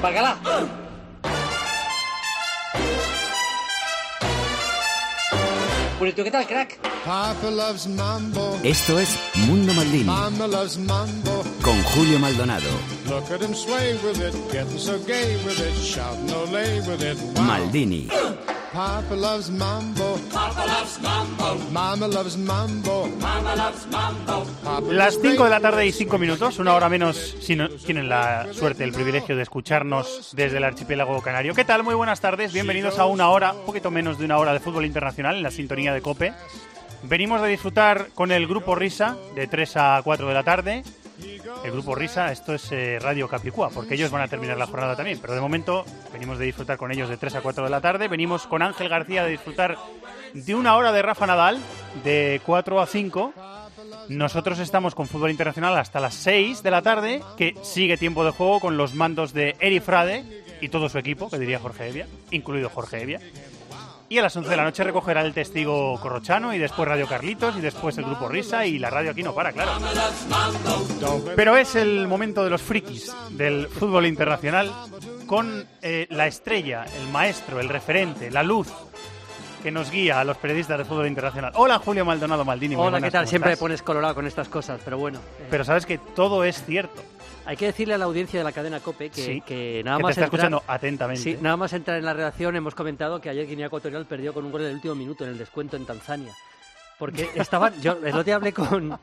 apágala. Purito, ¿qué tal, crack? Papa loves mambo. Esto es Mundo Maldini. Mama loves mambo. Con Julio Maldonado. Look at him sway with it, getting so gay with it, shouting olé with it. Wow. Maldini. Papa loves mambo. Papa loves mambo. Mama loves mambo. Mama loves mambo. Papa Las loves 5 de la mambo. tarde y 5 minutos, una hora menos si no tienen la suerte, el privilegio de escucharnos desde el archipiélago canario. ¿Qué tal? Muy buenas tardes, bienvenidos a una hora, un poquito menos de una hora de fútbol internacional en la sintonía de COPE. Venimos de disfrutar con el Grupo Risa de 3 a 4 de la tarde. El Grupo Risa, esto es Radio Capicúa, porque ellos van a terminar la jornada también, pero de momento venimos de disfrutar con ellos de 3 a 4 de la tarde. Venimos con Ángel García de disfrutar de una hora de Rafa Nadal de 4 a 5. Nosotros estamos con fútbol internacional hasta las 6 de la tarde, que sigue tiempo de juego con los mandos de Eri Frade y todo su equipo, que diría Jorge Evia, incluido Jorge Evia. Y a las 11 de la noche recogerá el testigo Corrochano y después Radio Carlitos y después el Grupo Risa y la radio aquí no para, claro. Pero es el momento de los frikis del fútbol internacional con la estrella, el maestro, el referente, la luz que nos guía a los periodistas de fútbol internacional. Hola, Julio Maldonado Maldini. Hola, ¿qué tal? ¿cómo Siempre me estás? pones colorado con estas cosas, pero bueno. Pero sabes que todo es cierto. Hay que decirle a la audiencia de la cadena COPE que, Sí, que nada que más te está entrar, escuchando atentamente. sí, nada más entrar en la redacción hemos comentado que ayer Guinea Ecuatorial perdió con un gol en el último minuto en el descuento en Tanzania. Porque estaban, yo el otro día hablé con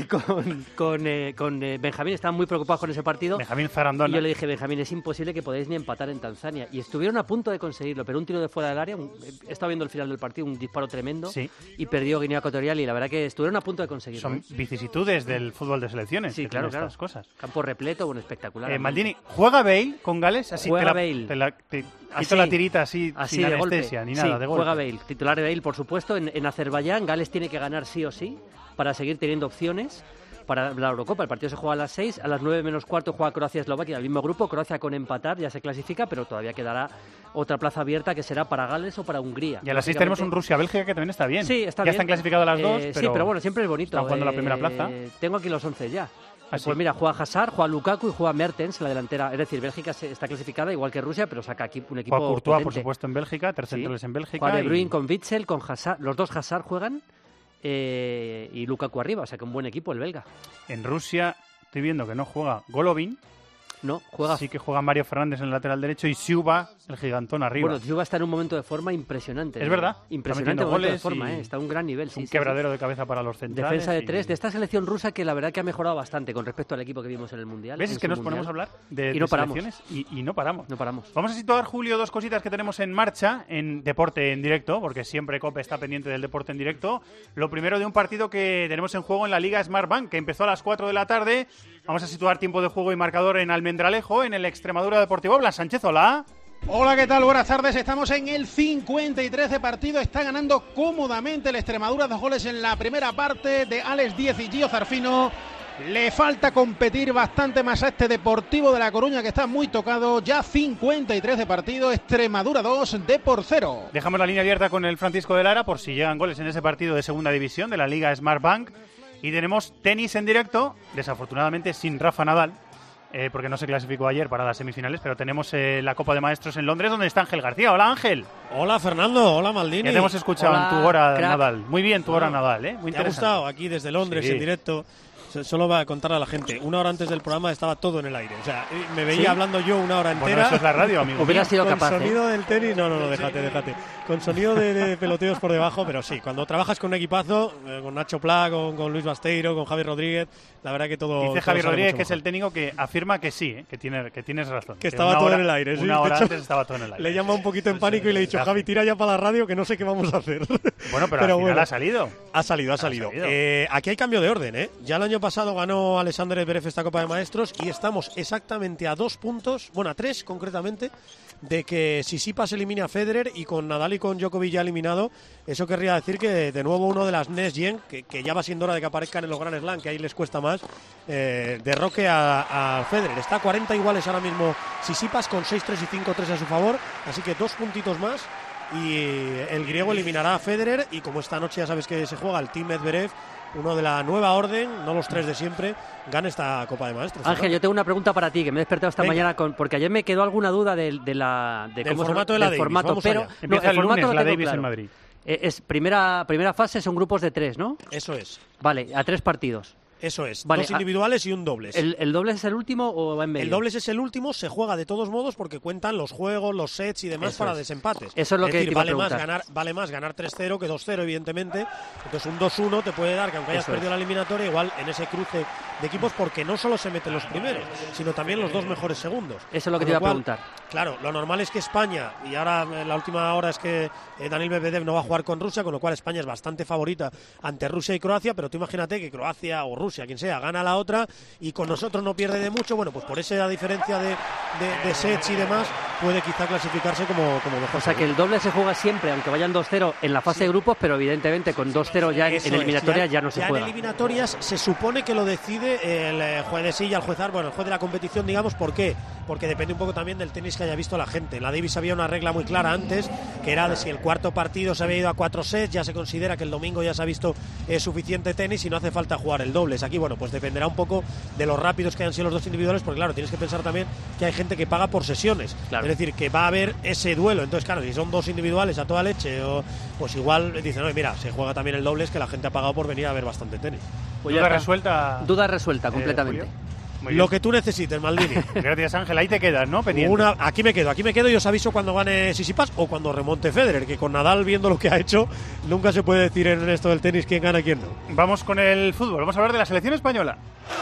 Benjamín, estaban muy preocupados con ese partido. Benjamín Y Zarandona. yo le dije, Benjamín, es imposible que podáis ni empatar en Tanzania. Y estuvieron a punto de conseguirlo, pero un tiro de fuera del área, he estado viendo el final del partido, un disparo tremendo, Sí. y perdió Guinea Ecuatorial y la verdad que estuvieron a punto de conseguirlo. Son vicisitudes del fútbol de selecciones. Sí, que claro, tienen claro. estas cosas. Campo repleto, bueno, espectacular. Maldini, ¿juega Bale con Gales? Así Juega te Bale. te Así, quito la tirita así sin de golpe. anestesia ni Sí, nada, de golpe. juega Bale, titular de Bale, por supuesto. En Azerbaiyán, Gales tiene que ganar sí o sí para seguir teniendo opciones para la Eurocopa. El partido se juega a las 6, a las 9 menos cuarto juega Croacia-Eslovaquia, el mismo grupo. Croacia con empatar ya se clasifica, pero todavía quedará otra plaza abierta que será para Gales o para Hungría. Y a las 6 tenemos un Rusia-Bélgica que también está bien. Sí, está ya bien. están clasificadas las dos, pero, sí, pero bueno, siempre es bonito. están jugando la primera plaza. Tengo aquí los 11 ya. ¿Ah, sí? Pues mira, juega Hazard, juega Lukaku y juega Mertens en la delantera. Es decir, Bélgica está clasificada igual que Rusia, pero saca aquí un equipo Juega Courtois, por potente. supuesto, en Bélgica, Sí. centrales en Bélgica. Juega De Bruyne y- con Witsel, con Hazard. Los dos Hazard juegan y Lukaku arriba, o sea que un buen equipo el belga. En Rusia estoy viendo que no juega Golovin, No, juega. sí que juega Mario Fernández en el lateral derecho y Siuba, el gigantón, arriba. Bueno, Juba está en un momento de forma impresionante. Es verdad, está Impresionante metiendo momento de goles forma, y está a un gran nivel. es Sí, un sí, quebradero de cabeza para los sí. centrales. Defensa de y- tres de esta selección rusa que la verdad que ha mejorado bastante con respecto al equipo que vimos en el Mundial. ¿Ves? en Es que su nos Mundial. ponemos a hablar de, Y no de paramos. selecciones y no paramos. No paramos. Vamos a situar, Julio, dos cositas que tenemos en marcha en deporte en directo, porque siempre COPE está pendiente del deporte en directo. Lo primero de un partido que tenemos en juego en la Liga Smartbank, que empezó a las 4 de la tarde. Vamos a situar tiempo de juego y marcador en Almendralejo, en el Extremadura Deportivo. Blas Sánchez, hola. Hola, ¿qué tal? Buenas tardes. Estamos en el 53 de partido. Está ganando cómodamente el Extremadura. 2 goles en la primera parte de Alex Díez y Gio Zarfino. Le falta competir bastante más a este Deportivo de La Coruña, que está muy tocado. Ya 53 de partido. Extremadura 2, Depor 0. Dejamos la línea abierta con el Francisco de Lara por si llegan goles en ese partido de segunda división de la Liga Smartbank. Y tenemos tenis en directo, desafortunadamente sin Rafa Nadal, porque no se clasificó ayer para las semifinales, pero tenemos la Copa de Maestros en Londres, donde está Ángel García. Hola, Ángel. Hola Fernando, hola Maldini. Ya te hemos escuchado Hola, en tu hora crack. Nadal. Muy bien tu hora Nadal, Muy ¿Te ha interesante. gustado? Aquí desde Londres, Sí. en directo. Solo va a contar a la gente. Una hora antes del programa estaba todo en el aire. O sea, me veía ¿Sí? hablando yo una hora Bueno, entera. eso es la radio, amigo. Hubiera mío. sido con capaz. sonido del tenis. No, déjate. Con sonido de peloteos por debajo, pero sí. Cuando trabajas con un equipazo, con Nacho Pla, con Luis Basteiro, con Javi Rodríguez, la verdad que todo. Dice todo Javi sale Rodríguez, mucho que es mejor. el técnico que afirma que sí, que tienes razón. Que estaba una todo hora- en el aire, sí. Una De hora hecho, antes estaba todo en el aire. Le llama un poquito en pánico y le he dicho, Javi, tira ya para la radio que no sé qué vamos a hacer. Bueno, pero al final ha salido. Ha salido. salido. Aquí hay cambio de orden, ¿eh? Ya el año pasado ganó Alexander Zverev esta Copa de Maestros y estamos exactamente a 2 puntos, bueno, a 3 concretamente, de que Tsitsipas elimine a Federer y con Nadal y con Djokovic ya eliminado, eso querría decir que de nuevo uno de las Next Gen, que ya va siendo hora de que aparezcan en los Grand Slam, que ahí les cuesta más, derroque a Federer. Está a 40 iguales ahora mismo Tsitsipas con 6-3 y 5-3 a su favor, así que 2 puntitos más y el griego eliminará a Federer, y como esta noche ya sabes que se juega el Team Medvedev, uno de la nueva orden, no los tres de siempre, gana esta Copa de Maestros. Ángel, yo tengo una pregunta para ti, que me he despertado esta mañana porque ayer me quedó alguna duda del formato de la Davis. Formato, pero empieza el lunes la Davis claro. en Madrid. Es primera fase, son grupos de 3, ¿no? Eso es. Vale, a 3 partidos. Eso es, vale, 2 individuales y un dobles. ¿El dobles es el último o va en medio? El dobles es el último, se juega de todos modos porque cuentan los juegos, los sets y demás para desempates. Eso es lo que decir, te iba a preguntar. vale más ganar 3-0 que 2-0, evidentemente. Entonces un 2-1 te puede dar que aunque hayas perdido la eliminatoria, igual en ese cruce de equipos, porque no solo se meten los primeros, sino también los 2 mejores segundos. Eso es lo que te iba a preguntar. Claro, lo normal es que España, y ahora la última hora es que Daniil Medvedev no va a jugar con Rusia, con lo cual España es bastante favorita ante Rusia y Croacia, pero tú imagínate que Croacia o Rusia, quien sea, gana la otra y con nosotros no pierde de mucho. Bueno, pues por esa diferencia de sets y demás puede quizá clasificarse como mejor. O sea que el doble se juega siempre, aunque vayan 2-0 en la fase de grupos, pero evidentemente con 2-0 ya en eliminatorias ya no se juega. En eliminatorias se supone que lo decide el juez de silla, el juez de la competición, digamos. ¿Por qué? Porque depende un poco también del tenis que haya visto la gente. En la Davis había una regla muy clara antes, que era de si el cuarto partido se había ido a 4 sets, ya se considera que el domingo ya se ha visto suficiente tenis y no hace falta jugar el dobles. Aquí, bueno, pues dependerá un poco de los rápidos que hayan sido los 2 individuales, porque claro, tienes que pensar también que hay gente que paga por sesiones, claro. Es decir, que va a haber ese duelo. Entonces, claro, si son 2 individuales a toda leche, pues igual dicen, no, mira, se juega también el dobles, que la gente ha pagado por venir a ver bastante tenis. Pues duda resuelta. Duda resuelta, completamente. Lo que tú necesites, Maldini. Gracias, Ángel. Ahí te quedas, ¿no? Pendiente. Aquí me quedo y os aviso cuando gane Tsitsipas o cuando remonte Federer, que con Nadal, viendo lo que ha hecho, nunca se puede decir en esto del tenis quién gana y quién no. Vamos con el fútbol. Vamos a hablar de la selección española.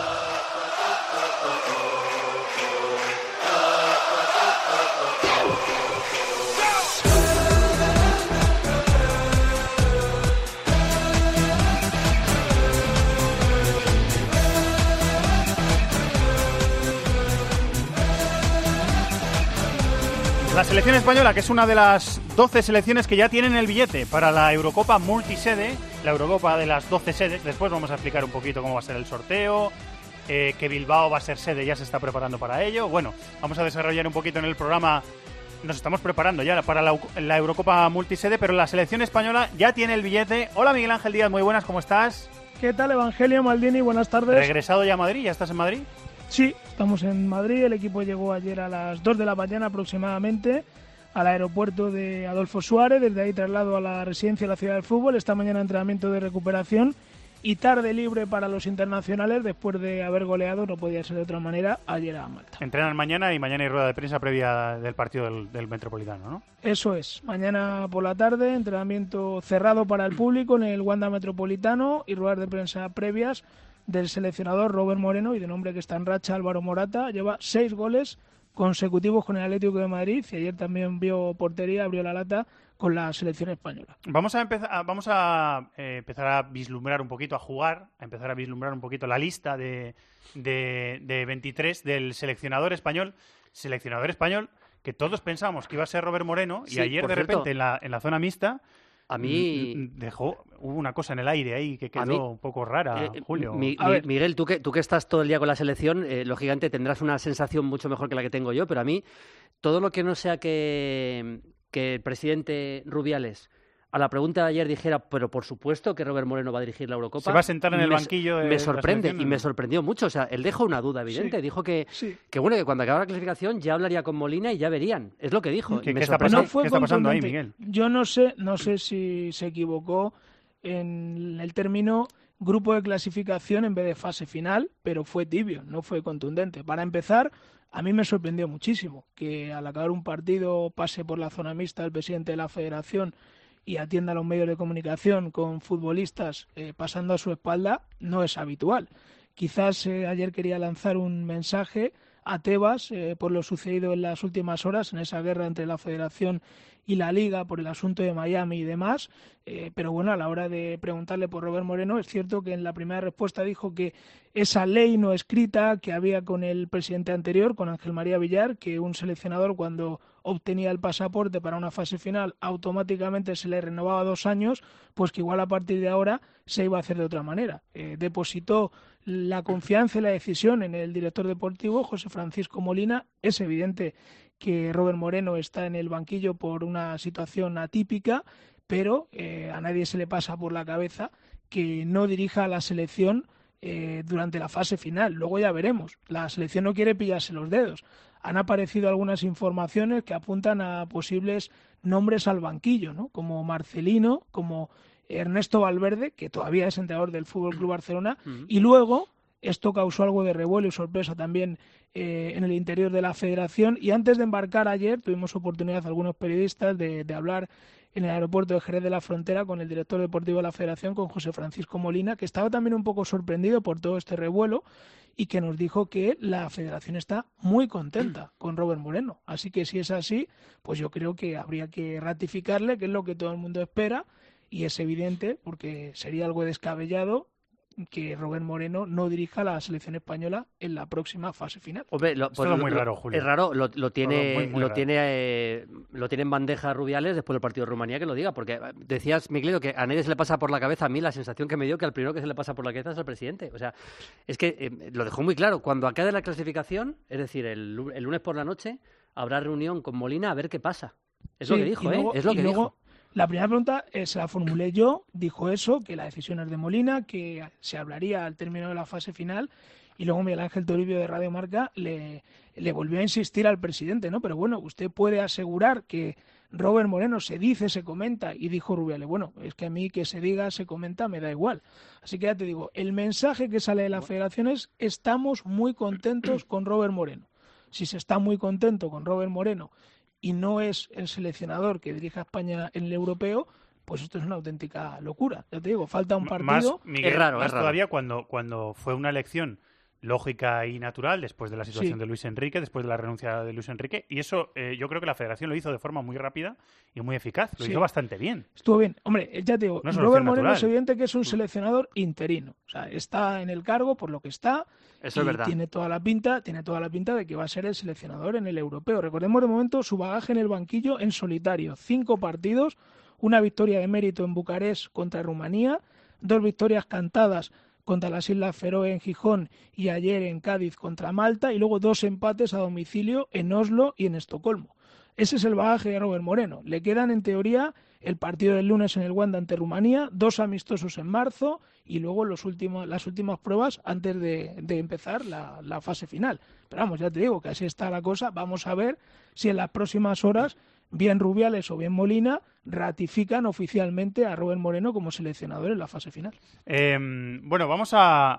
La selección española, que es una de las 12 selecciones que ya tienen el billete para la Eurocopa multisede, la Eurocopa de las 12 sedes. Después vamos a explicar un poquito cómo va a ser el sorteo, que Bilbao va a ser sede, ya se está preparando para ello. Bueno, vamos a desarrollar un poquito en el programa. Nos estamos preparando ya para la Eurocopa multisede, pero la selección española ya tiene el billete. Hola, Miguel Ángel Díaz, muy buenas, ¿cómo estás? ¿Qué tal, Evangelio, Maldini? Buenas tardes. ¿Regresado ya a Madrid? ¿Ya estás en Madrid? Sí, estamos en Madrid. El equipo llegó ayer a las 2 de la mañana aproximadamente al aeropuerto de Adolfo Suárez. Desde ahí traslado a la residencia de la Ciudad del Fútbol. Esta mañana entrenamiento de recuperación y tarde libre para los internacionales después de haber goleado, no podía ser de otra manera, ayer a Malta. Entrenan mañana y mañana hay rueda de prensa previa del partido del Metropolitano, ¿no? Eso es. Mañana por la tarde, entrenamiento cerrado para el público en el Wanda Metropolitano y ruedas de prensa previas del seleccionador Robert Moreno y de nombre que está en racha Álvaro Morata. Lleva 6 goles consecutivos con el Atlético de Madrid y ayer también vio portería, abrió la lata con la selección española. Vamos a empezar a vislumbrar un poquito, a empezar a vislumbrar un poquito la lista de 23 del seleccionador español que todos pensábamos que iba a ser Robert Moreno, y ayer de repente en la zona mixta a mí hubo una cosa en el aire ahí que quedó un poco rara, Julio. Miguel, tú que estás todo el día con la selección, lógicamente tendrás una sensación mucho mejor que la que tengo yo, pero a mí todo lo que no sea que el presidente Rubiales a la pregunta de ayer dijera, pero por supuesto que Robert Moreno va a dirigir la Eurocopa. Se va a sentar en el banquillo. Me sorprende y me sorprendió mucho. O sea, él dejó una duda evidente. Sí. Dijo que bueno, que cuando acabara la clasificación ya hablaría con Molina y ya verían. Es lo que dijo. ¿Qué está pasando ahí, Miguel? Yo no sé si se equivocó en el término grupo de clasificación en vez de fase final, pero fue tibio, no fue contundente. Para empezar, a mí me sorprendió muchísimo que al acabar un partido pase por la zona mixta el presidente de la federación y atienda a los medios de comunicación con futbolistas pasando a su espalda. No es habitual. Quizás ayer quería lanzar un mensaje a Tebas por lo sucedido en las últimas horas en esa guerra entre la Federación y la Liga por el asunto de Miami y demás, pero bueno, a la hora de preguntarle por Robert Moreno, es cierto que en la primera respuesta dijo que esa ley no escrita que había con el presidente anterior, con Ángel María Villar, que un seleccionador cuando obtenía el pasaporte para una fase final automáticamente se le renovaba 2 años, pues que igual a partir de ahora se iba a hacer de otra manera. Depositó la confianza y la decisión en el director deportivo, José Francisco Molina. Es evidente que Robert Moreno está en el banquillo por una situación atípica, pero a nadie se le pasa por la cabeza que no dirija a la selección durante la fase final. Luego ya veremos. La selección no quiere pillarse los dedos. Han aparecido algunas informaciones que apuntan a posibles nombres al banquillo, ¿no? Como Marcelino, como Ernesto Valverde, que todavía es entrenador del FC Barcelona, y luego esto causó algo de revuelo y sorpresa también en el interior de la federación. Y antes de embarcar ayer tuvimos oportunidad algunos periodistas de hablar en el aeropuerto de Jerez de la Frontera con el director deportivo de la federación, con José Francisco Molina, que estaba también un poco sorprendido por todo este revuelo y que nos dijo que la federación está muy contenta con Robert Moreno. Así que si es así, pues yo creo que habría que ratificarle, que es lo que todo el mundo espera, y es evidente, porque sería algo descabellado que Robert Moreno no dirija a la selección española en la próxima fase final. Hombre, todo muy raro, Julio. Es raro, lo tiene en bandeja Rubiales después del partido de Rumanía, que lo diga, porque decías, Miguel, que a nadie se le pasa por la cabeza. A mí la sensación que me dio que al primero que se le pasa por la cabeza es al presidente. O sea, es que lo dejó muy claro. Cuando acabe la clasificación, es decir, el lunes por la noche, habrá reunión con Molina a ver qué pasa. Es lo que dijo, luego, es lo que dijo. La primera pregunta se la formulé yo, dijo eso, que la decisión es de Molina, que se hablaría al término de la fase final, y luego Miguel Ángel Toribio de Radio Marca le volvió a insistir al presidente, ¿no? Pero bueno, usted puede asegurar que Robert Moreno se dice, se comenta, y dijo Rubiales, bueno, es que a mí que se diga, se comenta, me da igual. Así que ya te digo, el mensaje que sale de la federación es: estamos muy contentos con Robert Moreno. Si se está muy contento con Robert Moreno y no es el seleccionador que dirige a España en el europeo, pues esto es una auténtica locura. Ya te digo, falta un partido. Miguel, es raro. Todavía cuando fue una elección lógica y natural, después de la situación de Luis Enrique, después de la renuncia de Luis Enrique, y eso yo creo que la federación lo hizo de forma muy rápida y muy eficaz, lo hizo bastante bien. Estuvo bien. Hombre, ya te digo, Robert Moreno es evidente que es un seleccionador interino. O sea, está en el cargo por lo que está. Eso es verdad. Tiene toda la pinta de que va a ser el seleccionador en el europeo. Recordemos de momento su bagaje en el banquillo en solitario. 5 partidos, una victoria de mérito en Bucarest contra Rumanía, 2 victorias cantadas contra las Islas Feroe en Gijón y ayer en Cádiz contra Malta, y luego 2 empates a domicilio en Oslo y en Estocolmo. Ese es el bagaje de Robert Moreno. Le quedan, en teoría, el partido del lunes en el Wanda ante Rumanía, 2 amistosos en marzo y luego las últimas pruebas antes de empezar la fase final. Pero vamos, ya te digo que así está la cosa. Vamos a ver si en las próximas horas bien Rubiales o bien Molina ratifican oficialmente a Robert Moreno como seleccionador en la fase final. Bueno, vamos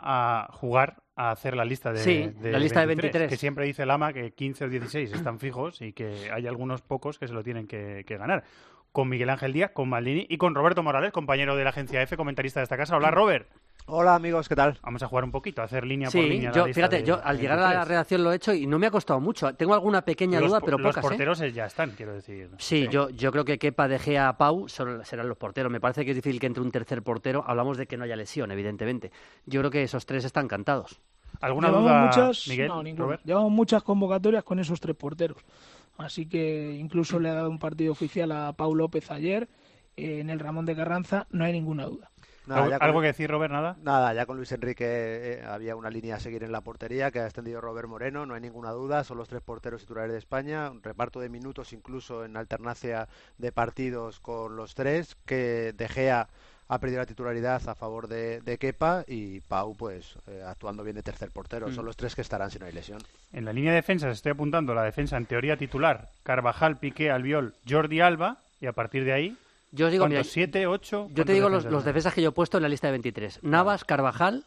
a jugar a hacer la lista de la lista 23, de 23. Que siempre dice Lama que 15 o 16 están fijos y que hay algunos pocos que se lo tienen que ganar. Con Miguel Ángel Díaz, con Maldini y con Roberto Morales, compañero de la agencia EFE, comentarista de esta casa. Hola, Robert. Hola, amigos, ¿qué tal? Vamos a jugar un poquito, a hacer línea por línea. Fíjate, yo al llegar a la redacción lo he hecho y no me ha costado mucho. Tengo alguna pequeña duda, pero pocas. Los porteros ya están, quiero decir. Sí, yo creo que Kepa, De Gea, Pau serán los porteros. Me parece que es difícil que entre un tercer portero. Hablamos de que no haya lesión, evidentemente. Yo creo que esos 3 están cantados. ¿Alguna duda, Miguel? No, ninguna. Llevamos muchas convocatorias con esos 3 porteros. Así que incluso le ha dado un partido oficial a Pau López ayer en el Ramón de Carranza. No hay ninguna duda. ¿Algo que decir, Robert? ¿Nada? Nada, ya con Luis Enrique había una línea a seguir en la portería que ha extendido Robert Moreno, no hay ninguna duda, son los 3 porteros titulares de España, un reparto de minutos incluso en alternancia de partidos con los 3, que De Gea ha perdido la titularidad a favor de Kepa y Pau pues actuando bien de tercer portero. Son los 3 que estarán si no hay lesión. En la línea de defensa estoy apuntando la defensa en teoría titular: Carvajal, Piqué, Albiol, Jordi Alba, y a partir de ahí... Yo os digo, mira, 7, 8... Yo te digo los defensas que yo he puesto en la lista de 23. Navas, Carvajal,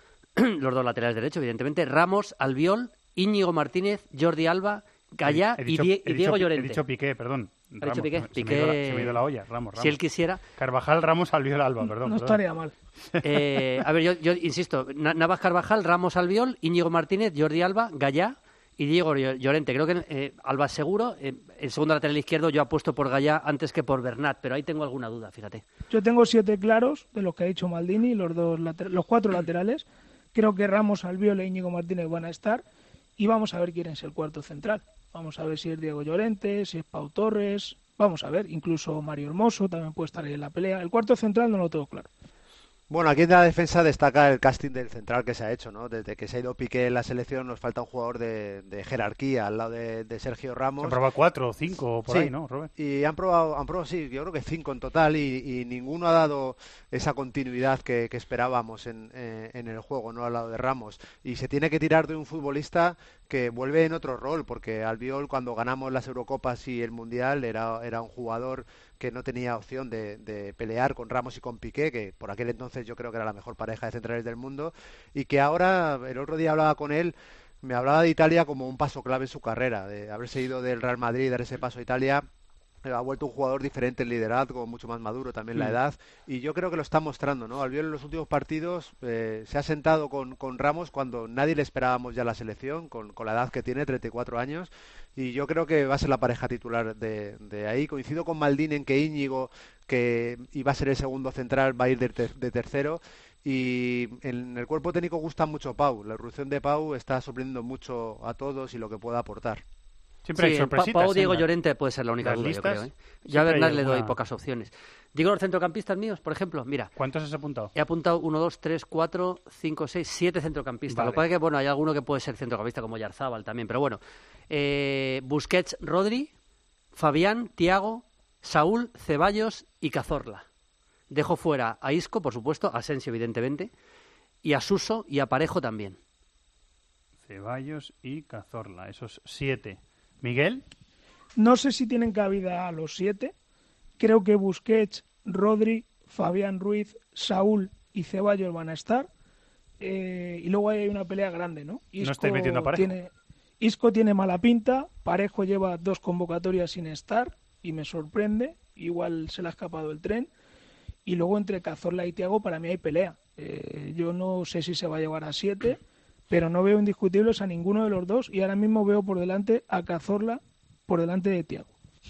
los 2 laterales derechos, evidentemente, Ramos, Albiol, Íñigo Martínez, Jordi Alba, Gallá y Diego Llorente. He dicho Piqué, perdón. He dicho Piqué. Se me ha ido la olla, Ramos. Si él quisiera... Carvajal, Ramos, Albiol, Alba, perdón. No estaría mal. A ver, yo insisto, Navas, Carvajal, Ramos, Albiol, Íñigo Martínez, Jordi Alba, Gallá y Diego Llorente. Creo que Alba seguro. El segundo lateral izquierdo yo apuesto por Gallá antes que por Bernat, pero ahí tengo alguna duda, fíjate. Yo tengo 7 claros de los que ha dicho Maldini, los 4 laterales. Creo que Ramos, Albiol e Íñigo Martínez van a estar. Y vamos a ver quién es el cuarto central. Vamos a ver si es Diego Llorente, si es Pau Torres. Vamos a ver, incluso Mario Hermoso también puede estar ahí en la pelea. El cuarto central no lo tengo claro. Bueno, aquí en la defensa destaca el casting del central que se ha hecho, ¿no? Desde que se ha ido Piqué en la selección nos falta un jugador de jerarquía al lado de Sergio Ramos. Se han probado 4 o 5 por ahí, ¿no, Robert? Y han probado, sí, yo creo que 5 en total y ninguno ha dado esa continuidad que esperábamos en el juego, ¿no? Al lado de Ramos. Y se tiene que tirar de un futbolista que vuelve en otro rol, porque Albiol cuando ganamos las Eurocopas y el Mundial era un jugador que no tenía opción de pelear con Ramos y con Piqué, que por aquel entonces yo creo que era la mejor pareja de centrales del mundo, y que ahora, el otro día hablaba con él, me hablaba de Italia como un paso clave en su carrera, de haberse ido del Real Madrid, dar ese paso a Italia. Ha vuelto un jugador diferente en liderazgo, mucho más maduro también la edad, y yo creo que lo está mostrando, ¿no? Albiol en los últimos partidos se ha sentado con Ramos cuando nadie le esperábamos ya la selección, con la edad que tiene, 34 años, y yo creo que va a ser la pareja titular de ahí. Coincido con Maldini en que Íñigo, que iba a ser el segundo central, va a ir de tercero. Y en el cuerpo técnico gusta mucho Pau. La irrupción de Pau está sorprendiendo mucho a todos y lo que puede aportar. Siempre hay sorpresitas. Pau, Diego Llorente puede ser la única duda, yo creo. Ya a Bernat le doy pocas opciones. Digo los centrocampistas míos, por ejemplo, mira. ¿Cuántos has apuntado? He apuntado 1, 2, 3, 4, 5, 6, 7 centrocampistas. Vale. Lo que pasa es que, bueno, hay alguno que puede ser centrocampista como Yarzábal también, pero bueno. Busquets, Rodri, Fabián, Thiago, Saúl, Ceballos y Cazorla. Dejo fuera a Isco, por supuesto, a Asensio, evidentemente, y a Suso y a Parejo también. Ceballos y Cazorla, esos 7. ¿Miguel? No sé si tienen cabida a los 7. Creo que Busquets, Rodri, Fabián Ruiz, Saúl y Ceballos van a estar. Y luego hay una pelea grande, ¿no? No estáis metiendo a Parejo. Isco tiene mala pinta, Parejo lleva 2 convocatorias sin estar y me sorprende. Igual se le ha escapado el tren. Y luego entre Cazorla y Thiago para mí hay pelea. Yo no sé si se va a llevar a 7, pero no veo indiscutibles a ninguno de los dos y ahora mismo veo por delante a Cazorla por delante de Thiago.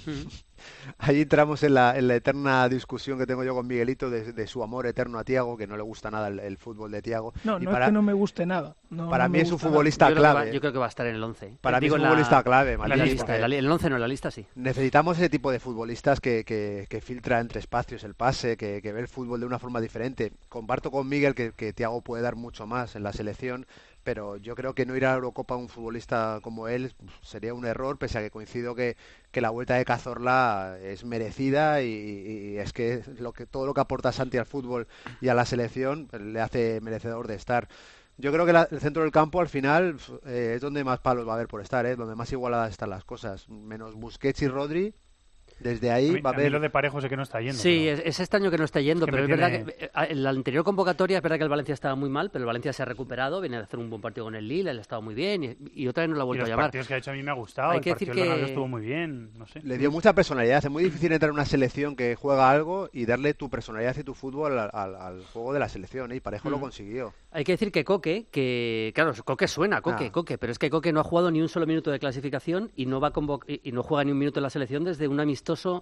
Ahí entramos en la eterna discusión que tengo yo con Miguelito de su amor eterno a Thiago, que no le gusta nada el fútbol de Thiago. No, es que no me guste nada. Para mí es un futbolista clave. Yo creo que va a estar en el 11. Para mí es un futbolista clave. En la lista, en el 11 no, en la lista sí. Necesitamos ese tipo de futbolistas que filtra entre espacios el pase, que ve el fútbol de una forma diferente. Comparto con Miguel que Thiago puede dar mucho más en la selección, pero yo creo que no ir a la Eurocopa un futbolista como él sería un error, pese a que coincido que la vuelta de Cazorla es merecida y es que todo lo que aporta Santi al fútbol y a la selección le hace merecedor de estar. Yo creo que el centro del campo al final es donde más palos va a haber por estar, donde más igualadas están las cosas, menos Busquets y Rodri. Desde ahí va a haber... lo de Parejo sé que no está yendo. Sí, pero... es este año que no está yendo, pero es verdad que en la anterior convocatoria es verdad que el Valencia estaba muy mal, pero el Valencia se ha recuperado, viene a hacer un buen partido con el Lille, él ha estado muy bien y otra vez no lo ha vuelto a llamar. Los partidos que ha hecho a mí me ha gustado, hay que el partido decir que estuvo muy bien, no sé. Le dio mucha personalidad, es muy difícil entrar en una selección que juega algo y darle tu personalidad y tu fútbol al juego de la selección, y Parejo lo consiguió. Hay que decir que Coque, claro, Coque suena, Coque, pero es que Coque no ha jugado ni un solo minuto de clasificación y no juega ni un minuto en la selección desde un amistoso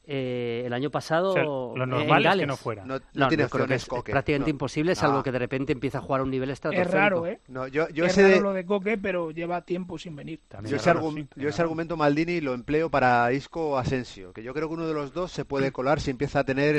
el año pasado. O sea, lo normal es que no fuera. No tiene creo que es prácticamente imposible, salvo que de repente empieza a jugar a un nivel estratosférico. Es raro, ¿eh? No, es raro lo de Coque, pero lleva tiempo sin venir. Yo ese argumento Maldini lo empleo para Isco o Asensio, que yo creo que uno de los dos se puede colar si empieza a tener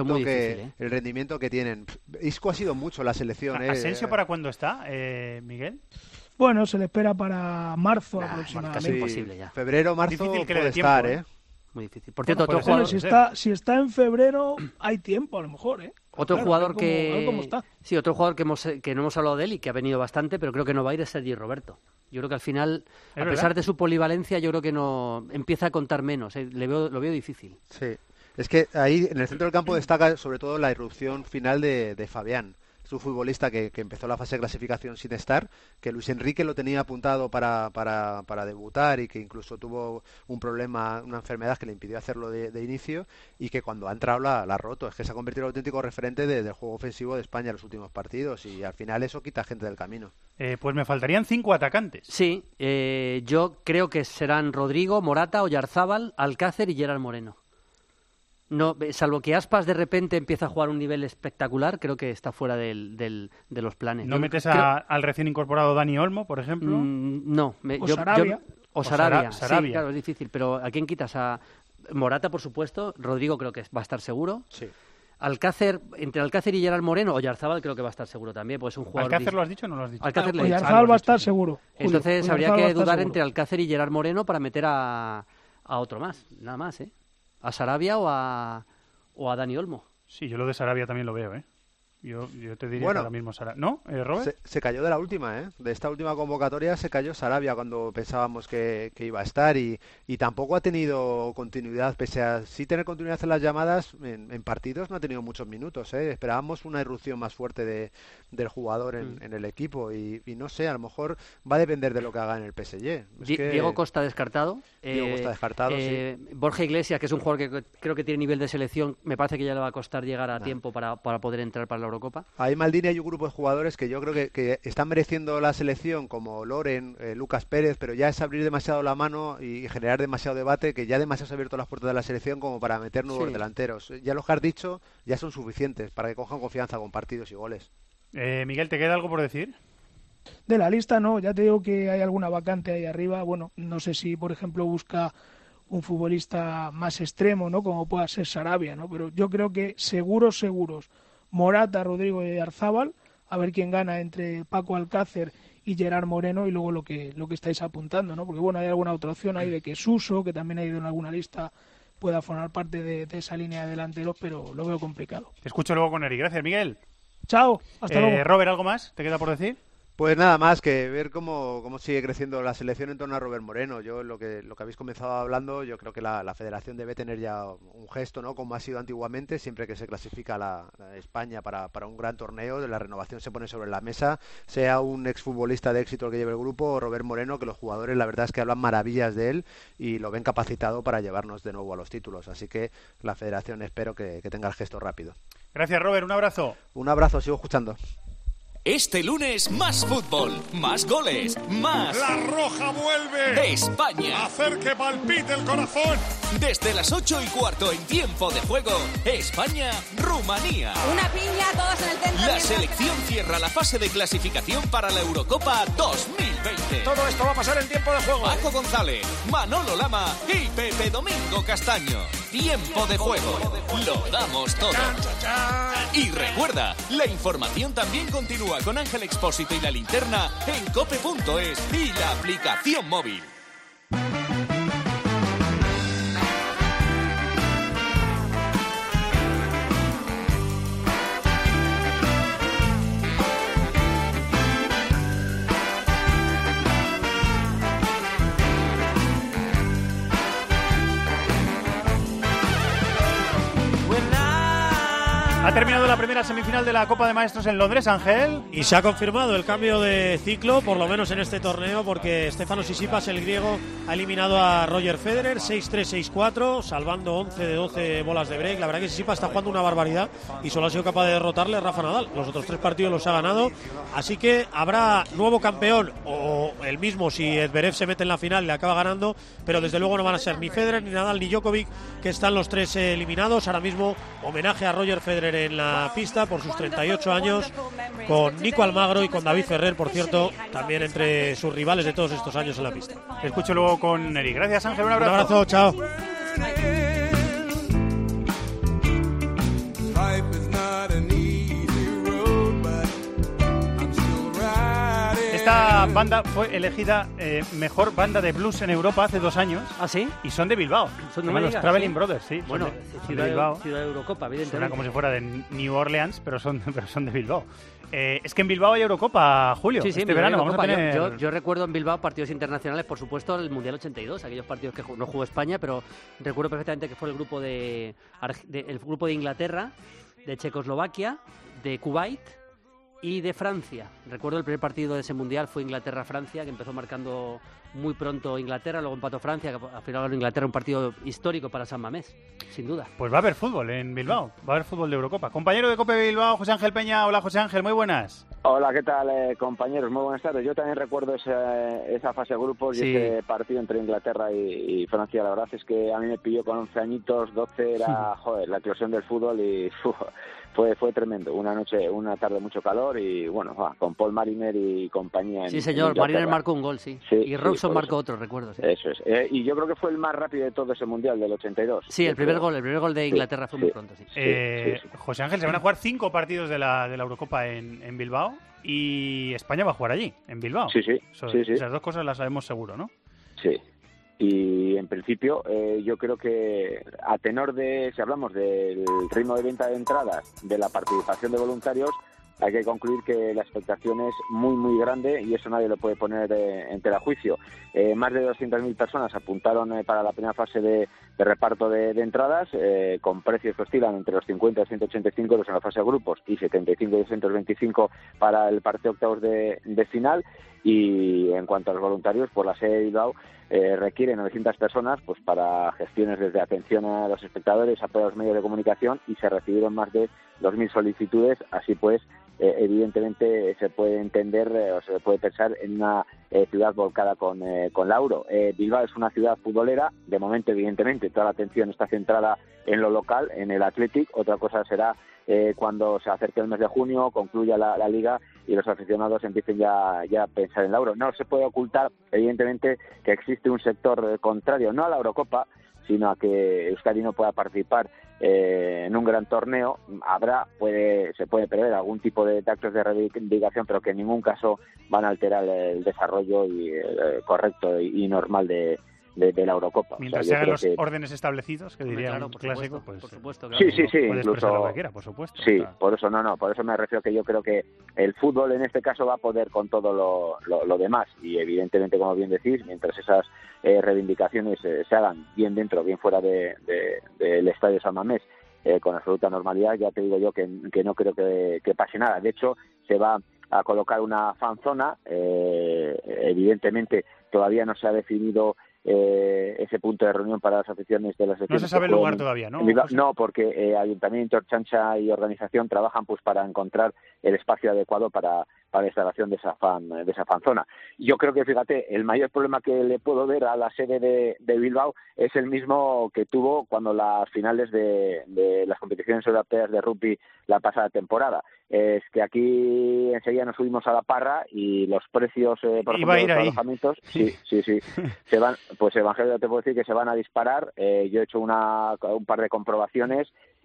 el rendimiento que tienen. Isco ha sido mucho la selección. ¿Asensio para cuándo está, Miguel? Bueno, se le espera para marzo aproximadamente. Casi imposible ya. Febrero, marzo difícil que puede le dé tiempo, estar, Muy difícil. Por cierto, otro jugador... si está en febrero, hay tiempo a lo mejor, ¿eh? Otro jugador Sí, otro jugador que no hemos hablado de él y que ha venido bastante, pero creo que no va a ir es Sergi Roberto. Yo creo que al final, a pesar de su polivalencia, yo creo que no empieza a contar menos. Lo veo difícil. Sí. Es que ahí en el centro del campo destaca sobre todo la irrupción final de Fabián. Es un futbolista que empezó la fase de clasificación sin estar, que Luis Enrique lo tenía apuntado para debutar y que incluso tuvo un problema, una enfermedad que le impidió hacerlo de inicio, y que cuando ha entrado la ha roto. Es que se ha convertido en un auténtico referente del juego ofensivo de España en los últimos partidos, y al final eso quita gente del camino. Pues me faltarían 5 atacantes. Sí, yo creo que serán Rodrigo, Morata, Oyarzábal, Alcácer y Gerard Moreno. No, salvo que Aspas de repente empieza a jugar un nivel espectacular, creo que está fuera de los planes. ¿No metes al recién incorporado Dani Olmo, por ejemplo? No. Sarabia. Sarabia. Sí, claro, es difícil. Pero ¿a quién quitas? A Morata, por supuesto. Rodrigo creo que va a estar seguro. Sí. Alcácer, entre Alcácer y Gerard Moreno, Oyarzábal creo que va a estar seguro también, pues es un jugador... ¿Alcácer lo has dicho o no lo has dicho? Alcácer le he dicho. Oyarzábal va a estar seguro. Entonces Julio, habría Oyarzábal va a que estar dudar seguro. entre Alcácer y Gerard Moreno para meter a otro más, nada más, ¿eh? A Sarabia o a Dani Olmo. Sí, yo lo de Sarabia también lo veo, ¿eh? Yo te diría Bueno, que ahora mismo Sarabia... ¿No, Robert? Se cayó de la última, ¿eh? De esta última convocatoria se cayó Sarabia cuando pensábamos que iba a estar y tampoco ha tenido continuidad, pese a sí tener continuidad en las llamadas, en partidos no ha tenido muchos minutos, ¿eh? Esperábamos una irrupción más fuerte del jugador en el equipo y no sé, a lo mejor va a depender de lo que haga en el PSG. Diego Costa descartado. Diego Costa descartado, sí. Borja Iglesias, que es un jugador que creo que tiene nivel de selección, me parece que ya le va a costar llegar a tiempo para poder entrar para la Eurocopa. Ahí Maldini hay un grupo de jugadores que yo creo que están mereciendo la selección, como Loren, Lucas Pérez, pero ya es abrir demasiado la mano y generar demasiado debate, que ya demasiado se ha abierto las puertas de la selección como para meter nuevos delanteros. Ya los que has dicho ya son suficientes para que cojan confianza con partidos y goles. Miguel, ¿te queda algo por decir? De la lista no, ya te digo que hay alguna vacante ahí arriba. Bueno, no sé si, por ejemplo, busca un futbolista más extremo, ¿no? Como pueda ser Sarabia, ¿no? Pero yo creo que seguros, Morata, Rodrigo y Oyarzábal, a ver quién gana entre Paco Alcácer y Gerard Moreno, y luego lo que estáis apuntando, ¿no? Porque bueno, hay alguna otra opción ahí de que Suso, que también ha ido en alguna lista, pueda formar parte de esa línea de delanteros, pero lo veo complicado. Te escucho luego con Eri. Gracias, Miguel. Chao, hasta luego. Robert, ¿algo más te queda por decir? Pues nada más que ver cómo sigue creciendo la selección en torno a Robert Moreno. Yo lo que habéis comenzado hablando, yo creo que la federación debe tener ya un gesto, ¿no? Como ha sido antiguamente, siempre que se clasifica la España para un gran torneo, de la renovación se pone sobre la mesa, sea un exfutbolista de éxito el que lleve el grupo o Robert Moreno, que los jugadores la verdad es que hablan maravillas de él y lo ven capacitado para llevarnos de nuevo a los títulos. Así que la federación espero que tenga el gesto rápido. Gracias, Robert. Un abrazo. Un abrazo, sigo escuchando. Este lunes, más fútbol, más goles, más... La Roja vuelve. España. Hacer que palpite el corazón. Desde las 8:15 en tiempo de juego, España-Rumanía. Una piña, todos en el centro. La selección cierra la fase de clasificación para la Eurocopa 2020. Todo esto va a pasar en tiempo de juego. Paco González, Manolo Lama y Pepe Domingo Castaño. Tiempo de juego. Lo damos todo. Y recuerda, la información también continúa con Ángel Expósito y La Linterna en cope.es y la aplicación móvil. Ha terminado la primera semifinal de la Copa de Maestros en Londres, Ángel. Y se ha confirmado el cambio de ciclo, por lo menos en este torneo, porque Stefanos Tsitsipas, el griego, ha eliminado a Roger Federer 6-3, 6-4, salvando 11 de 12 bolas de break. La verdad que Tsitsipas está jugando una barbaridad y solo ha sido capaz de derrotarle a Rafa Nadal. Los otros 3 partidos los ha ganado, así que habrá nuevo campeón, o el mismo si Zverev se mete en la final y le acaba ganando, pero desde luego no van a ser ni Federer, ni Nadal, ni Djokovic, que están los 3 eliminados. Ahora mismo homenaje a Roger Federer en la pista por sus 38 años, con Nico Almagro y con David Ferrer, por cierto, también entre sus rivales de todos estos años en la pista. Te escucho luego con Eri. Gracias, Ángel. Un abrazo. Un abrazo, chao. Esta banda fue elegida mejor banda de blues en Europa hace 2 años. ¿Ah, sí? Y son de Bilbao. Son de los Traveling Brothers, sí. Bueno, son de Bilbao. ciudad de Eurocopa, evidentemente. Suena como si fuera de New Orleans, pero son de Bilbao. Es que en Bilbao hay Eurocopa, Julio. Sí, este verano vamos a tener... yo recuerdo en Bilbao partidos internacionales, por supuesto, el Mundial 82, aquellos partidos que no jugó España, pero recuerdo perfectamente que fue el grupo de Inglaterra, de Checoslovaquia, de Kuwait y de Francia. Recuerdo el primer partido de ese Mundial fue Inglaterra-Francia, que empezó marcando muy pronto Inglaterra, luego empató Francia, que al final ganó Inglaterra, un partido histórico para San Mamés, sin duda. Pues va a haber fútbol en Bilbao, va a haber fútbol de Eurocopa. Compañero de Cope Bilbao, José Ángel Peña. Hola, José Ángel, muy buenas. Hola, ¿qué tal, compañeros? Muy buenas tardes. Yo también recuerdo esa fase de grupos y ese partido entre Inglaterra y Francia. La verdad es que a mí me pilló con 11 añitos, 12, era la eclosión del fútbol y fue tremendo. Una tarde mucho calor y bueno, con Paul Mariner y compañía. Sí, señor, Mariner marcó un gol, sí. Y Robson marcó otro, recuerdo. Sí. Eso es. Y yo creo que fue el más rápido de todo ese mundial del 82. Sí, el primer gol de Inglaterra fue muy pronto. Sí. José Ángel, se van a jugar 5 partidos de la Eurocopa en Bilbao y España va a jugar allí, en Bilbao. Sí. Esas dos cosas las sabemos seguro, ¿no? Sí. Y en principio yo creo que a tenor de, si hablamos del ritmo de venta de entradas, de la participación de voluntarios, hay que concluir que la expectación es muy, muy grande y eso nadie lo puede poner en tela de juicio. Más de 200.000 personas apuntaron para la primera fase de reparto de entradas, con precios que oscilan entre los 50 y 185 euros en la fase de grupos y 75 y 225 para el partido octavos de final. Y en cuanto a los voluntarios, pues la sede de Bilbao requiere 900 personas pues para gestiones desde atención a los espectadores, apoyo a los medios de comunicación, y se recibieron más de 2.000 solicitudes. Así pues, evidentemente se puede entender o se puede pensar en una ciudad volcada con la Euro. Bilbao es una ciudad futbolera. De momento, evidentemente, toda la atención está centrada en lo local, en el Athletic. Otra cosa será cuando se acerque el mes de junio, concluya la Liga y los aficionados empiecen ya a pensar en la Euro. No se puede ocultar, evidentemente, que existe un sector contrario, no a la Eurocopa, sino a que Euskadi no pueda participar en un gran torneo. Se puede prever algún tipo de actos de reivindicación, pero que en ningún caso van a alterar el desarrollo correcto y normal de la Eurocopa. Mientras se hagan los órdenes establecidos, que diría un clásico, pues por supuesto, claro. Sí, puede incluso expresar lo que quiera, por supuesto. Sí, claro. Por eso me refiero que yo creo que el fútbol en este caso va a poder con todo lo demás, y evidentemente, como bien decís, mientras esas reivindicaciones se hagan bien dentro, bien fuera del Estadio San Mamés, con absoluta normalidad, ya te digo yo que no creo que pase nada. De hecho, se va a colocar una fanzona. Evidentemente todavía no se ha definido ese punto de reunión para las aficiones de las No secciones. se sabe el lugar todavía, ¿no? No, porque Ayuntamiento, Orchancha y organización trabajan pues para encontrar el espacio adecuado para la instalación de esa fanzona. Yo creo que, fíjate, el mayor problema que le puedo ver a la sede de Bilbao es el mismo que tuvo cuando las finales de las competiciones europeas de rugby la pasada temporada. Es que aquí enseguida nos subimos a la parra y los precios, por ejemplo, de los alojamientos, sí, se van, pues Evangelio, te puedo decir que se van a disparar. Yo he hecho un par de comprobaciones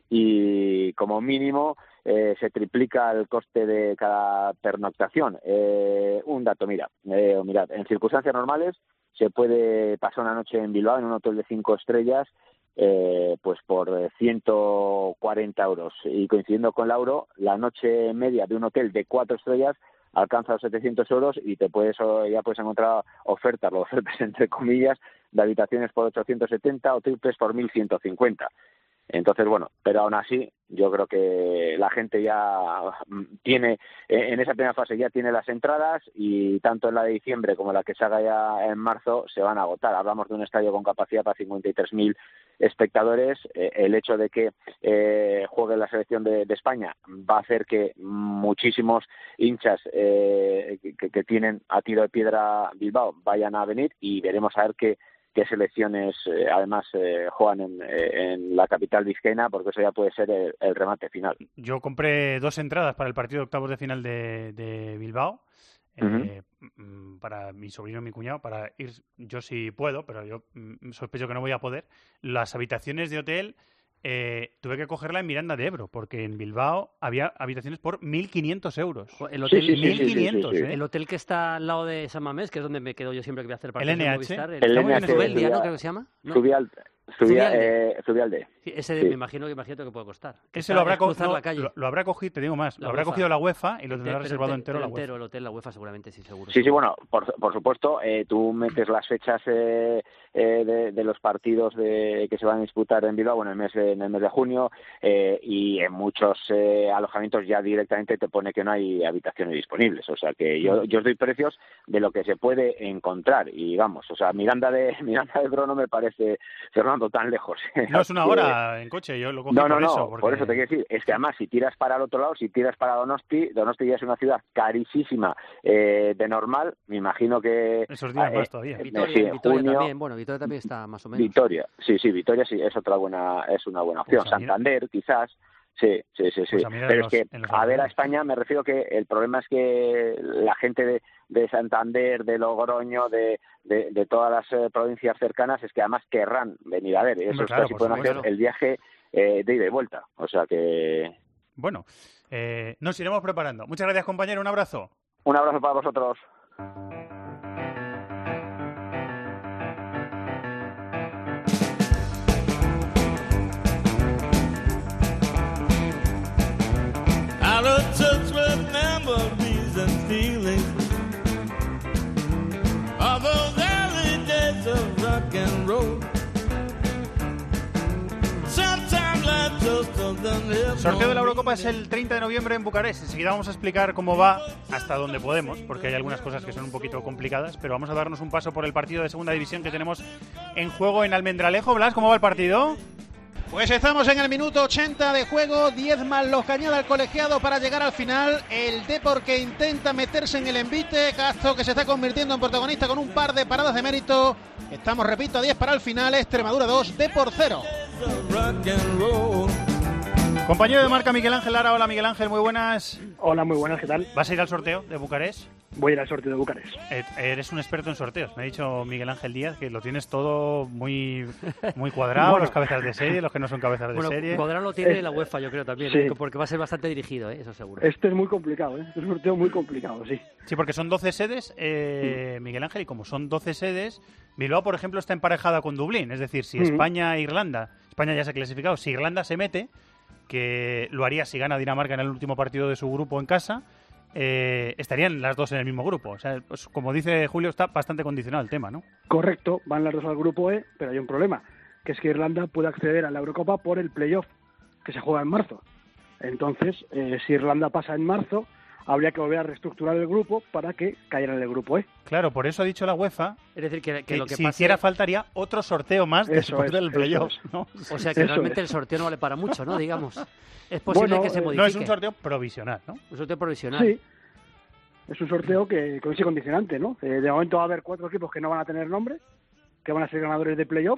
y como mínimo se triplica el coste de cada pernoctación. Un dato, mirad, en circunstancias normales se puede pasar una noche en Bilbao en un hotel de 5 estrellas pues por 140 euros, y coincidiendo con la Euro, la noche media de un hotel de 4 estrellas alcanza los 700 euros y ya puedes encontrar ofertas entre comillas, de habitaciones por 870 o triples por 1.150. Entonces, bueno, pero aún así yo creo que la gente ya tiene, en esa primera fase ya tiene las entradas, y tanto en la de diciembre como en la que se haga ya en marzo se van a agotar. Hablamos de un estadio con capacidad para 53.000 espectadores. El hecho de que juegue la selección de España va a hacer que muchísimos hinchas que tienen a tiro de piedra Bilbao vayan a venir, y veremos a ver qué selecciones además juegan en la capital vizcaína, porque eso ya puede ser el remate final. Yo compré 2 entradas para el partido de octavos de final de Bilbao, para mi sobrino y mi cuñado, para ir yo si puedo, pero yo sospecho que no voy a poder. Las habitaciones de hotel tuve que cogerla en Miranda de Ebro, porque en Bilbao había habitaciones por 1.500 euros. El hotel, 1.500, sí. El hotel que está al lado de San Mamés, que es donde me quedo yo siempre que voy a hacer partidos de Movistar. El NH, Zubeldia, ¿no? Creo que se llama. ¿No? Zubialde. Sí, ese me imagino que puede costar. Ese lo habrá cogido, te digo más, lo habrá cogido la UEFA y lo tendrá reservado entero la UEFA. El hotel, la UEFA seguramente, sí, seguro. Sí, bueno, por supuesto, tú metes las fechas de los partidos que se van a disputar en Bilbao en el mes de junio, y en muchos alojamientos ya directamente te pone que no hay habitaciones disponibles. O sea que yo os doy precios de lo que se puede encontrar, y vamos, o sea, Miranda de Ebro no me parece, Fernando, tan lejos. No es una hora en coche, yo lo cogí por eso. Por eso te quiero decir, es que además si tiras para el otro lado, si tiras para Donosti ya es una ciudad carísima de normal, me imagino que... Esos días más todavía. Vitoria también, bueno, Vitoria también está más o menos. Vitoria sí, es una buena opción. Santander, quizás, Sí. Pues Pero es que a ver a España me refiero que el problema es que la gente de Santander, de Logroño, de todas las provincias cercanas, es que además querrán venir a ver. Eso es casi pueden hacer el viaje de ida y vuelta. O sea que... Bueno, nos iremos preparando. Muchas gracias, compañero. Un abrazo. Un abrazo para vosotros. Out of touch with memories and feelings of those early days of rock and roll. Sometimes life just doesn't live. Sorteo de la Eurocopa es el 30 de noviembre en Bucarest. Enseguida vamos a explicar cómo va hasta donde podemos, porque hay algunas cosas que son un poquito complicadas, pero vamos a darnos un paso por el partido de segunda división que tenemos en juego en Almendralejo. Blas, ¿cómo va el partido? Pues estamos en el minuto 80 de juego, 10 más los que añade el colegiado para llegar al final. El Depor que intenta meterse en el envite, Castro que se está convirtiendo en protagonista con un par de paradas de mérito. Estamos, repito, a 10 para el final, Extremadura 2, Depor 0. Compañero de marca Miguel Ángel Lara. Hola Miguel Ángel, muy buenas. Hola, muy buenas, ¿qué tal? ¿Vas a ir al sorteo de Bucarest? Voy a ir al sorteo de Bucarest. Eres un experto en sorteos. Me ha dicho Miguel Ángel Díaz que lo tienes todo muy cuadrado, bueno, los cabezas de serie, los que no son cabezas de serie. Cuadrado lo tiene la UEFA, yo creo también, sí. Porque va a ser bastante dirigido, eso seguro. Este es muy complicado, es un sorteo muy complicado, sí. Sí, porque son 12 sedes, Miguel Ángel, y como son 12 sedes, Bilbao, por ejemplo, está emparejada con Dublín. Es decir, si España e Irlanda, España ya se ha clasificado, si Irlanda se mete, que lo haría si gana Dinamarca en el último partido de su grupo en casa, estarían las dos en el mismo grupo. O sea, pues, como dice Julio, está bastante condicionado el tema, ¿no? Correcto, van las dos al grupo E, pero hay un problema, que es que Irlanda puede acceder a la Eurocopa por el playoff, que se juega en marzo. Entonces, si Irlanda pasa en marzo, habría que volver a reestructurar el grupo para que cayera en el grupo E. Claro, por eso ha dicho la UEFA, es decir, que lo que si pase... hiciera faltaría otro sorteo más después del playoff, ¿no? O sea que realmente el sorteo no vale para mucho, ¿no? Digamos. Es posible que se modifique. No, es un sorteo provisional, ¿no? Un sorteo provisional. Sí. Es un sorteo que con ese condicionante, ¿no? De momento va a haber 4 equipos que no van a tener nombre, que van a ser ganadores de playoff,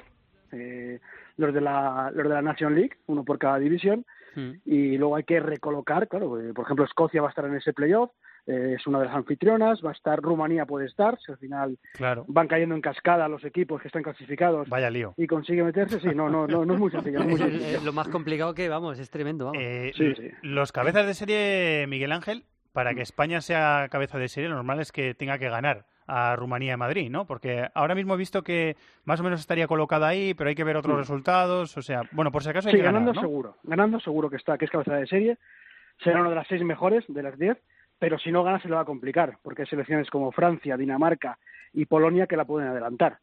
los de la Nation League, uno por cada división, y luego hay que recolocar, claro, por ejemplo, Escocia va a estar en ese playoff, es una de las anfitrionas, va a estar Rumanía, puede estar, si al final van cayendo en cascada los equipos que están clasificados. Vaya lío. Y consigue meterse, sí, no es muy sencillo. Lo más complicado que, vamos, es tremendo, vamos. Sí. Los cabezas de serie, Miguel Ángel, para que España sea cabeza de serie, lo normal es que tenga que ganar a Rumanía y Madrid, ¿no? Porque ahora mismo he visto que más o menos estaría colocada ahí, pero hay que ver otros resultados, o sea, bueno, por si acaso hay que ganar, ¿no? Ganando seguro que es cabeza de serie, será una de las 6 mejores de las 10, pero si no gana se le va a complicar, porque hay selecciones como Francia, Dinamarca y Polonia que la pueden adelantar.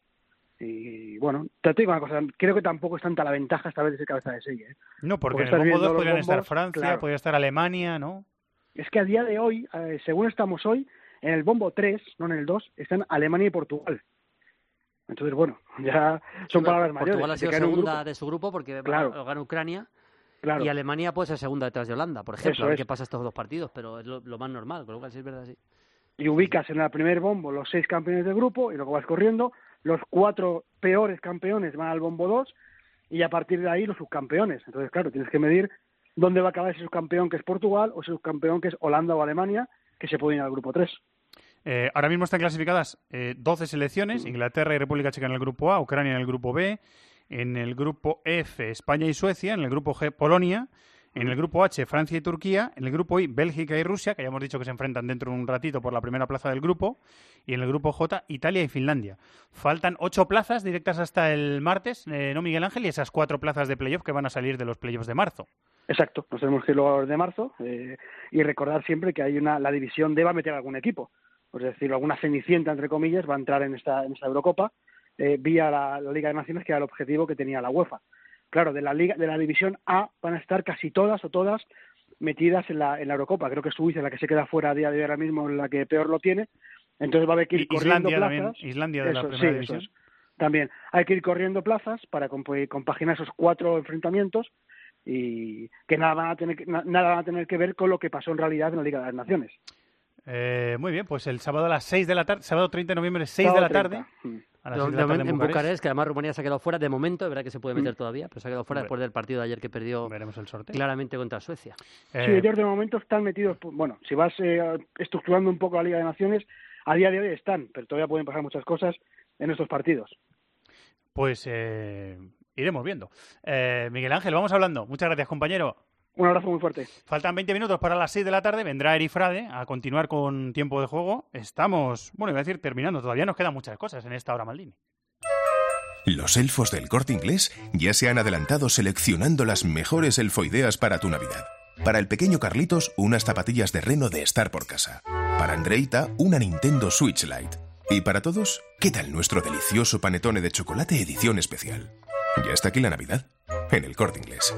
Y bueno, te digo una cosa, creo que tampoco es tanta la ventaja esta vez de ser cabeza de serie, ¿eh? No, porque en el bombo 2 podrían estar Francia, podría estar Alemania, ¿no? Es que a día de hoy, según estamos hoy, en el bombo 3, no en el 2, están Alemania y Portugal. Entonces, bueno, ya son palabras mayores. Portugal ha sido segunda de su grupo porque gana Ucrania. Claro. Y Alemania puede ser segunda detrás de Holanda, por ejemplo. A ver qué pasa estos 2 partidos, pero es lo más normal, con lo cual sí es verdad, sí. Y ubicas en el primer bombo los 6 campeones del grupo y luego vas corriendo. Los 4 peores campeones van al bombo 2 y a partir de ahí los subcampeones. Entonces, claro, tienes que medir dónde va a acabar ese subcampeón que es Portugal o ese subcampeón que es Holanda o Alemania, que se puede ir al grupo 3. Ahora mismo están clasificadas 12 selecciones, Inglaterra y República Checa en el grupo A, Ucrania en el grupo B, en el grupo F España y Suecia, en el grupo G Polonia, en el grupo H Francia y Turquía, en el grupo I Bélgica y Rusia, que ya hemos dicho que se enfrentan dentro de un ratito por la primera plaza del grupo, y en el grupo J Italia y Finlandia. Faltan 8 plazas directas hasta el martes, ¿no, Miguel Ángel? Y esas 4 plazas de playoff que van a salir de los playoffs de marzo. Exacto, nos tenemos que ir luego a los de marzo y recordar siempre que hay la división D va a meter algún equipo, es decir, alguna cenicienta, entre comillas, va a entrar en esta Eurocopa vía la Liga de Naciones, que era el objetivo que tenía la UEFA. Claro, de la división A van a estar casi todas metidas en la Eurocopa. Creo que Suiza es la que se queda fuera a día de hoy ahora mismo, la que peor lo tiene. Entonces va a haber que ir corriendo plazas. Islandia de la primera división. Eso es. También hay que ir corriendo plazas para compaginar esos 4 enfrentamientos y que nada van a tener que ver con lo que pasó en realidad en la Liga de las Naciones. Muy bien, pues el sábado a las 6 de la tarde, sábado 30 de noviembre, 6 de la tarde, A las 6 de la tarde en Bucarest, que además Rumanía se ha quedado fuera. De momento, es verdad que se puede meter todavía, pero se ha quedado fuera después del partido de ayer que perdió Veremos el sorteo. claramente contra Suecia. Sí, ellos de momento están metidos, bueno, si vas estructurando un poco la Liga de Naciones, a día de hoy están, pero todavía pueden pasar muchas cosas en estos partidos. Pues iremos viendo. Miguel Ángel, vamos hablando. Muchas gracias, compañero. Un abrazo muy fuerte. Faltan 20 minutos para las 6 de la tarde. Vendrá Eri Frade a continuar con tiempo de juego. Estamos, bueno, iba a decir terminando. Todavía nos quedan muchas cosas en esta hora Maldini. Los elfos del Corte Inglés ya se han adelantado seleccionando las mejores elfoideas para tu Navidad. Para el pequeño Carlitos, unas zapatillas de reno de estar por casa. Para Andreita, una Nintendo Switch Lite. Y para todos, ¿qué tal nuestro delicioso panetone de chocolate edición especial? Ya está aquí la Navidad, en el Corte Inglés.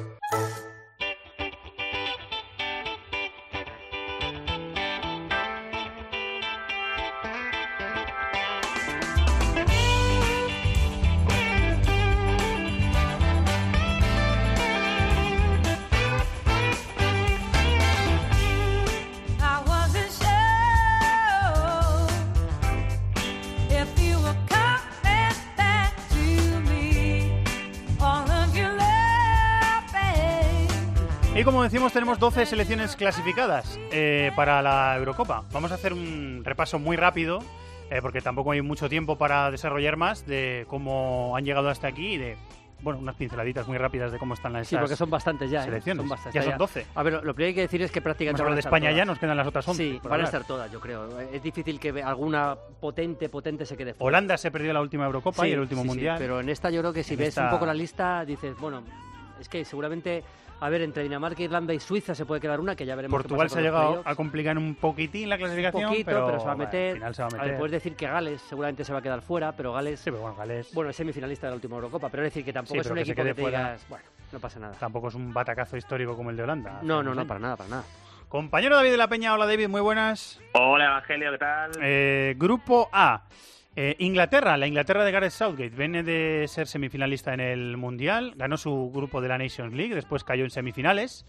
Y como decimos, tenemos 12 selecciones clasificadas para la Eurocopa. Vamos a hacer un repaso muy rápido, porque tampoco hay mucho tiempo para desarrollar más de cómo han llegado hasta aquí y de, bueno, unas pinceladitas muy rápidas de cómo están las Sí, porque son bastantes ya. selecciones. Son bastantes, ya son 12. A ver, lo primero que hay que decir es que prácticamente Vamos a hablar de España ya, nos quedan las otras 11. Sí, van a estar todas, yo creo. Es difícil que alguna potente se quede fuera. Holanda se perdió la última Eurocopa y el último Mundial. Sí, pero en esta yo creo que si ves un poco la lista, dices, bueno, es que seguramente... A ver, entre Dinamarca, Irlanda y Suiza se puede quedar una, que ya veremos. Portugal se ha llegado a complicar un poquitín la clasificación, un poquito, pero se va a meter. Al final se va a meter. A ver, puedes decir que Gales seguramente se va a quedar fuera, pero Gales... Sí, pero bueno, Gales... Bueno, es semifinalista de la última Eurocopa, pero es decir que tampoco es un equipo que te digas... Bueno, no pasa nada. Tampoco es un batacazo histórico como el de Holanda. No, para nada. Compañero David de la Peña, hola David, muy buenas. Hola Evangelio, ¿qué tal? Grupo A. Inglaterra, la Inglaterra de Gareth Southgate viene de ser semifinalista en el Mundial, ganó su grupo de la Nations League, después cayó en semifinales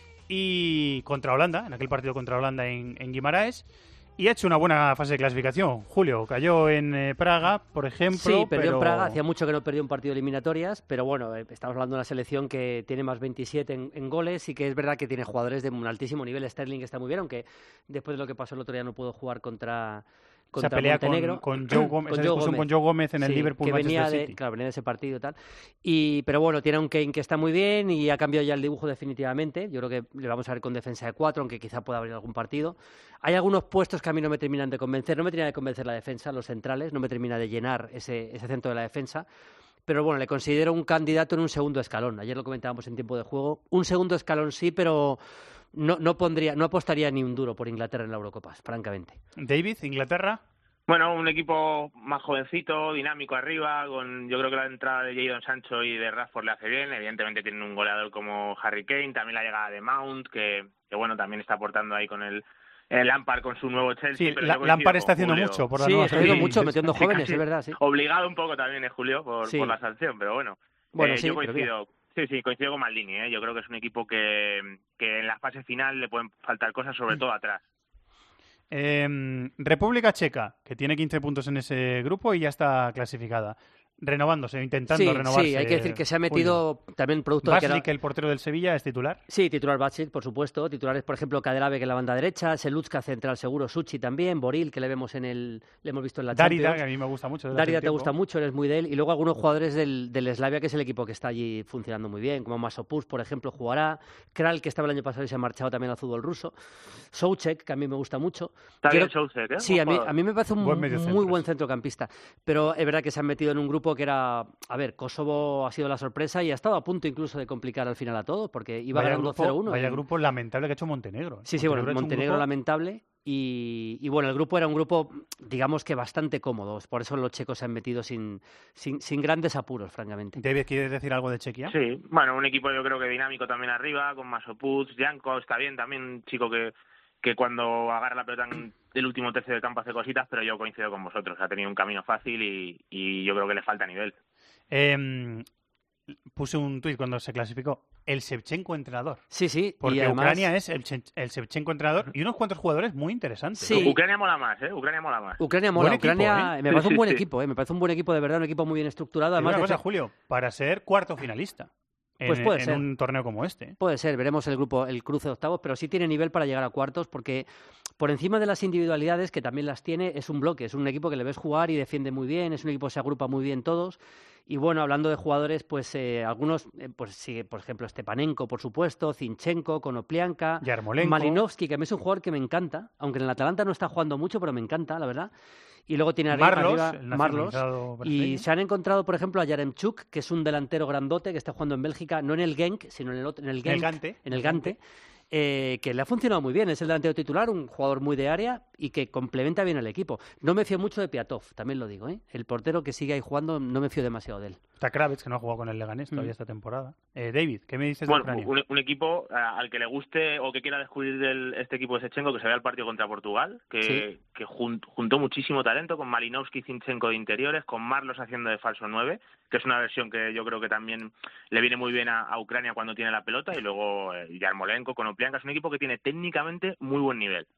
y contra Holanda, en aquel partido contra Holanda en Guimaraes, y ha hecho una buena fase de clasificación. Julio, cayó en Praga, por ejemplo. Sí, perdió en Praga, hacía mucho que no perdió un partido de eliminatorias, pero bueno, estamos hablando de una selección que tiene más 27 en goles y que es verdad que tiene jugadores de un altísimo nivel. Sterling está muy bien, aunque después de lo que pasó el otro día no pudo jugar contra esa pelea Montenegro, con Joe Gómez, esa discusión con Joe Gómez en el Liverpool, que venía City. venía de ese partido y tal. Pero bueno, tiene un Kane que está muy bien y ha cambiado ya el dibujo definitivamente. Yo creo que le vamos a ver con defensa de 4, aunque quizá pueda abrir algún partido. Hay algunos puestos que a mí no me terminan de convencer. No me termina de convencer la defensa, los centrales. No me termina de llenar ese centro de la defensa. Pero bueno, le considero un candidato en un segundo escalón. Ayer lo comentábamos en tiempo de juego. Un segundo escalón sí, pero... No apostaría ni un duro por Inglaterra en la Eurocopa, francamente. David, Inglaterra. Bueno, un equipo más jovencito, dinámico arriba, yo creo que la entrada de Jadon Sancho y de Rashford le hace bien. Evidentemente tienen un goleador como Harry Kane, también la llegada de Mount, que bueno, también está aportando ahí con el Lampard con su nuevo Chelsea. Sí, Lampard está haciendo mucho por la nueva está haciendo mucho, metiendo jóvenes, es verdad, sí. Obligado un poco también, Julio, por la sanción, pero bueno. Sí, yo coincido. Sí, coincido con Maldini, Yo creo que es un equipo que en la fase final le pueden faltar cosas, sobre todo atrás. República Checa, que tiene 15 puntos en ese grupo y ya está clasificada. Intentando renovarse. Sí, hay que decir que se ha metido también producto de que el portero del Sevilla, es titular. Sí, titular Bacic, por supuesto. Titulares, por ejemplo, Kaderabek en la banda derecha, Selutska central seguro, Suchi también, Boril, que le hemos visto en la Champions. Champions. Que a mí me gusta mucho. Dárida te gusta mucho, eres muy de él. Y luego algunos jugadores del Slavia, que es el equipo que está allí funcionando muy bien, como Masopust, por ejemplo, jugará. Kral, que estaba el año pasado y se ha marchado también al fútbol ruso. Souček, que a mí me gusta mucho. Está bien Souček, ¿eh? Sí, a mí me parece un muy buen centrocampista. Pero es verdad que se han metido en un grupo que era... A ver, Kosovo ha sido la sorpresa y ha estado a punto incluso de complicar al final a todo, porque iba ganando 0-1. Vaya grupo lamentable que ha hecho Montenegro. Sí, Montenegro lamentable. Y bueno, el grupo era un grupo, digamos que bastante cómodo. Por eso los checos se han metido sin grandes apuros, francamente. David, ¿quieres decir algo de Chequia? Sí, bueno, un equipo yo creo que dinámico también arriba, con Masopust, Janko está bien también, un chico que cuando agarra la pelota en el último tercio del campo hace cositas, pero yo coincido con vosotros. Ha tenido un camino fácil y yo creo que le falta nivel. puse un tuit cuando se clasificó. El Shevchenko entrenador. Sí, sí. Porque y además... Ucrania es el Shevchenko entrenador y unos cuantos jugadores muy interesantes. Sí. Ucrania mola más, ¿eh? Ucrania mola más. Ucrania mola. Buen equipo, Ucrania me parece un buen equipo, ¿eh? Me parece un buen equipo, de verdad, un equipo muy bien estructurado. Además, Además, una cosa, Julio, para ser cuarto finalista. Pues puede ser. En un torneo como este. Puede ser, veremos el cruce de octavos, pero sí tiene nivel para llegar a cuartos porque por encima de las individualidades, que también las tiene, es un bloque, es un equipo que le ves jugar y defiende muy bien, es un equipo que se agrupa muy bien todos. Y bueno, hablando de jugadores, pues algunos, pues sí, por ejemplo, Stepanenko, por supuesto, Zinchenko, Konoplyanka, Yarmolenko. Malinovsky, que a mí es un jugador que me encanta, aunque en el Atalanta no está jugando mucho, pero me encanta, la verdad. Y luego tiene Marlos, arriba el Marlos. nacionalizado Y brasileño. se han encontrado, por ejemplo, a Yaremchuk, que es un delantero grandote que está jugando en Bélgica, no en el Genk, sino en el Gante, que le ha funcionado muy bien. Es el delantero titular, un jugador muy de área y que complementa bien al equipo. No me fío mucho de Piatov, también lo digo, ¿eh? El portero que sigue ahí jugando, no me fío demasiado de él. Está Kravets, que no ha jugado con el Leganés todavía esta temporada. David, ¿qué me dices de Ucrania? Un equipo al que le guste o que quiera descubrir este equipo de Shevchenko, que se vea el partido contra Portugal, que juntó muchísimo talento con Malinovsky y Zinchenko de interiores, con Marlos haciendo de falso 9, que es una versión que yo creo que también le viene muy bien a Ucrania cuando tiene la pelota, y luego Yarmolenko, Konoplyanka. Es un equipo que tiene técnicamente muy buen nivel.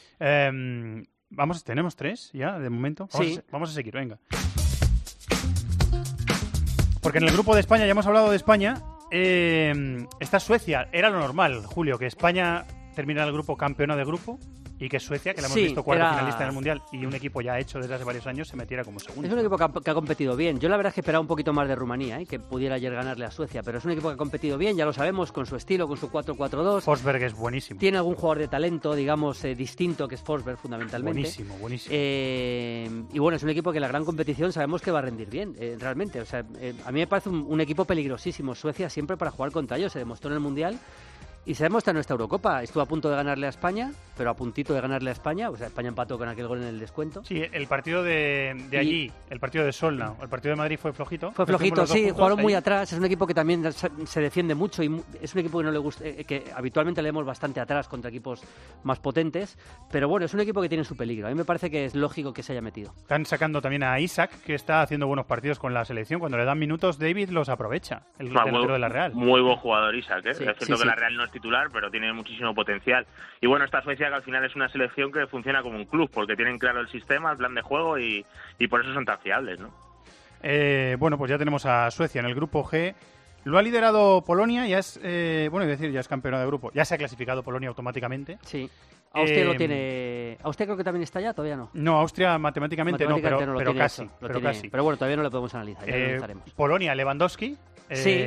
Tenemos 3 ya, de momento. Vamos a seguir, venga. Porque en el grupo de España, ya hemos hablado de España, está Suecia. Era lo normal, Julio, que España terminara el grupo campeona de grupo y que Suecia, que la hemos visto cuarto finalista en el Mundial y un equipo ya hecho desde hace varios años, se metiera como segundo. Es un equipo que ha competido bien. Yo la verdad es que esperaba un poquito más de Rumanía, que pudiera ayer ganarle a Suecia, pero es un equipo que ha competido bien, ya lo sabemos, con su estilo, con su 4-4-2. Forsberg es buenísimo. Tiene algún jugador de talento, digamos, distinto, que es Forsberg fundamentalmente. Buenísimo. Y bueno, es un equipo que en la gran competición sabemos que va a rendir bien, realmente. O sea, a mí me parece un equipo peligrosísimo. Suecia siempre para jugar contra ellos, se demostró en el Mundial. Y se demuestra en nuestra Eurocopa. Estuvo a punto de ganarle a España, pero a puntito de ganarle a España. O sea, España empató con aquel gol en el descuento. Sí, el partido de allí, el partido de Solna, el partido de Madrid fue flojito. Fue flojito, sí, jugaron muy atrás. Es un equipo que también se defiende mucho y es un equipo que no le gusta, que habitualmente leemos bastante atrás contra equipos más potentes. Pero bueno, es un equipo que tiene su peligro. A mí me parece que es lógico que se haya metido. Están sacando también a Isaac, que está haciendo buenos partidos con la selección. Cuando le dan minutos, David los aprovecha, el delantero de la Real. Muy buen jugador Isaac, ¿eh? Sí, es cierto que la Real no es titular, pero tiene muchísimo potencial. Y bueno, esta Suecia, que al final es una selección que funciona como un club, porque tienen claro el sistema, el plan de juego y por eso son tan fiables, ¿no? Bueno, pues ya tenemos a Suecia en el grupo G. Lo ha liderado Polonia, ya es, ya es campeona de grupo. Ya se ha clasificado Polonia automáticamente. Sí. Austria lo tiene. ¿Austria creo que también está ya? Todavía no. No, Austria matemáticamente no, pero casi. Pero bueno, todavía no lo podemos analizar. Ya lo analizaremos. Polonia, Lewandowski. Sí.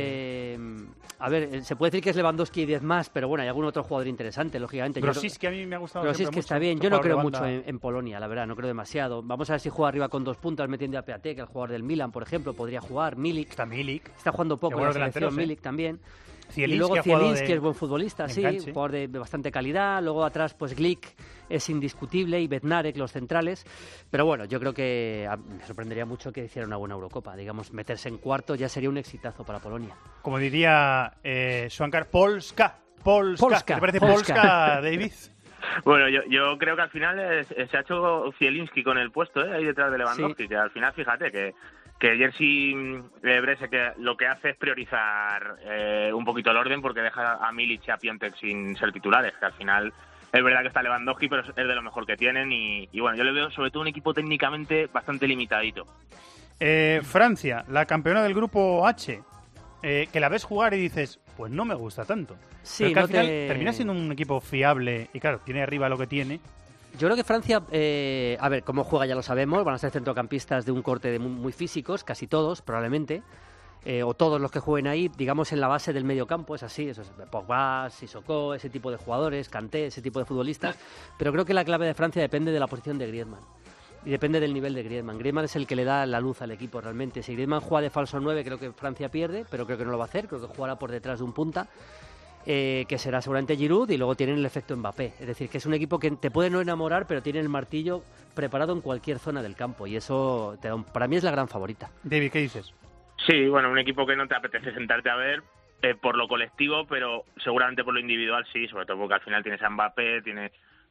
A ver, se puede decir que es Lewandowski y 10 más, pero bueno, hay algún otro jugador interesante, lógicamente. Grosicki, a mí me ha gustado. Grosicki está bien. Yo no creo mucho en Polonia, la verdad, no creo demasiado. Vamos a ver si juega arriba con 2 puntas metiendo a Piatek, el jugador del Milan, por ejemplo, podría jugar. Milik. Está jugando poco en la selección, Milik también. Zielinski, y luego Zielinski es buen futbolista, enganche. sí, jugador de bastante calidad. Luego atrás, pues Glick es indiscutible y Bednarek, los centrales. Pero bueno, yo creo que me sorprendería mucho que hiciera una buena Eurocopa. Digamos, meterse en cuarto ya sería un exitazo para Polonia. Como diría Swankar, Polska. ¿Te parece Polska, David? Bueno, yo creo que al final se ha hecho Zielinski con el puesto, ahí detrás de Lewandowski, que al final, fíjate, que Jerzy Brese que lo que hace es priorizar un poquito el orden, porque deja a Milic y a Piontek sin ser titulares, que al final es verdad que está Lewandowski, pero es de lo mejor que tienen y bueno, yo le veo sobre todo un equipo técnicamente bastante limitadito. Francia, la campeona del grupo H, que la ves jugar y dices, pues no me gusta tanto. Sí, pero que al final termina siendo un equipo fiable y claro, tiene arriba lo que tiene. Yo creo que Francia, a ver, cómo juega ya lo sabemos, van a ser centrocampistas de un corte muy físicos, casi todos, probablemente, o todos los que jueguen ahí, digamos en la base del medio campo, es así, eso es Pogba, Sissoko, ese tipo de jugadores, Kanté, ese tipo de futbolistas, pero creo que la clave de Francia depende de la posición de Griezmann. Y depende del nivel de Griezmann. Griezmann es el que le da la luz al equipo realmente. Si Griezmann juega de falso 9, creo que Francia pierde, pero creo que no lo va a hacer, creo que jugará por detrás de un punta. Que será seguramente Giroud, y luego tienen el efecto Mbappé. Es decir, que es un equipo que te puede no enamorar, pero tiene el martillo preparado en cualquier zona del campo, y eso para mí es la gran favorita. David, ¿qué dices? Sí, bueno, un equipo que no te apetece sentarte a ver por lo colectivo, pero seguramente por lo individual sí, sobre todo porque al final tienes a Mbappé, tienes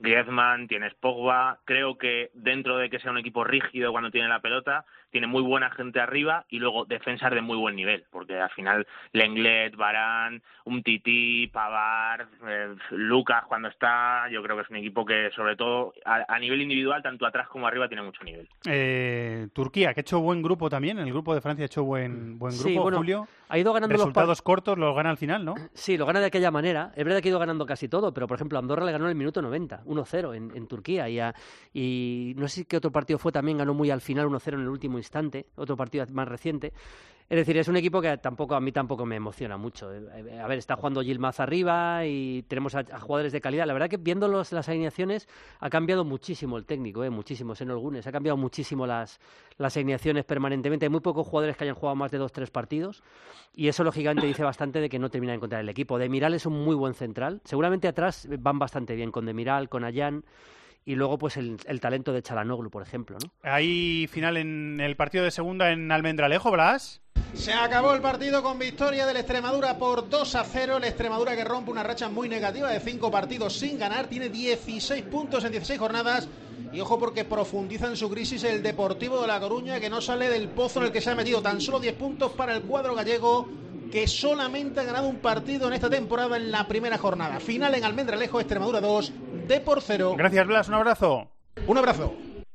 Griezmann, tienes Pogba. Creo que dentro de que sea un equipo rígido cuando tiene la pelota, tiene muy buena gente arriba y luego defensas de muy buen nivel, porque al final Lenglet, Varane, Umtiti, Pavard, Lucas cuando está, yo creo que es un equipo que sobre todo a nivel individual, tanto atrás como arriba, tiene mucho nivel. Turquía, que ha hecho buen grupo también, el grupo de Francia ha hecho buen grupo, Sí, bueno, Julio. ha ido ganando resultados cortos, los gana al final, ¿no? Sí, lo gana de aquella manera. Es verdad que ha ido ganando casi todo, pero por ejemplo Andorra le ganó en el minuto 90, 1-0 en Turquía, y no sé qué otro partido fue, también ganó muy al final 1-0 en el último instante, otro partido más reciente. Es decir, es un equipo que a mí tampoco me emociona mucho. A ver, está jugando Yilmaz arriba y tenemos a jugadores de calidad. La verdad que viendo las alineaciones ha cambiado muchísimo el técnico, muchísimo, Senol Gunes. Ha cambiado muchísimo las alineaciones permanentemente. Hay muy pocos jugadores que hayan jugado más de 2-3 partidos y eso lógicamente dice bastante de que no termina de encontrar el equipo. Demiral es un muy buen central. Seguramente atrás van bastante bien con Demiral, con Ayán. Y luego, pues, el talento de Çalhanoğlu, por ejemplo, ¿no? Hay final en el partido de segunda en Almendralejo, Blas. Se acabó el partido con victoria del Extremadura por 2-0. El Extremadura que rompe una racha muy negativa de 5 partidos sin ganar. Tiene 16 puntos en 16 jornadas. Y ojo porque profundiza en su crisis el Deportivo de La Coruña, que no sale del pozo en el que se ha metido. Tan solo 10 puntos para el cuadro gallego, que solamente ha ganado un partido en esta temporada en la primera jornada. Final en Almendralejo, Extremadura 2, Depor 0. Gracias, Blas, un abrazo. Un abrazo.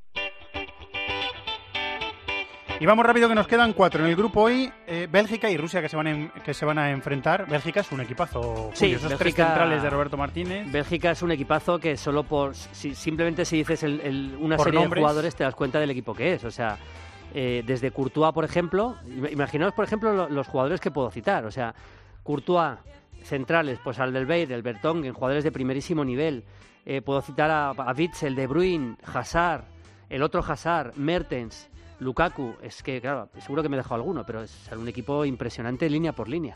Y vamos rápido, que nos quedan 4 en el grupo hoy. Bélgica y Rusia que se van a enfrentar. Bélgica es un equipazo. Sí, esos Bélgica, 3 centrales de Roberto Martínez. Bélgica es un equipazo que solo simplemente si dices una por serie nombres, de jugadores te das cuenta del equipo que es. O sea, desde Courtois, por ejemplo, imaginaos, por ejemplo, los jugadores que puedo citar. O sea, Courtois, centrales, pues Alderweireld, el Vertonghen, jugadores de primerísimo nivel. Puedo citar a Witsel, De Bruyne, Hazard, el otro Hazard, Mertens, Lukaku. Es que, claro, seguro que me he dejado alguno, pero es un equipo impresionante línea por línea.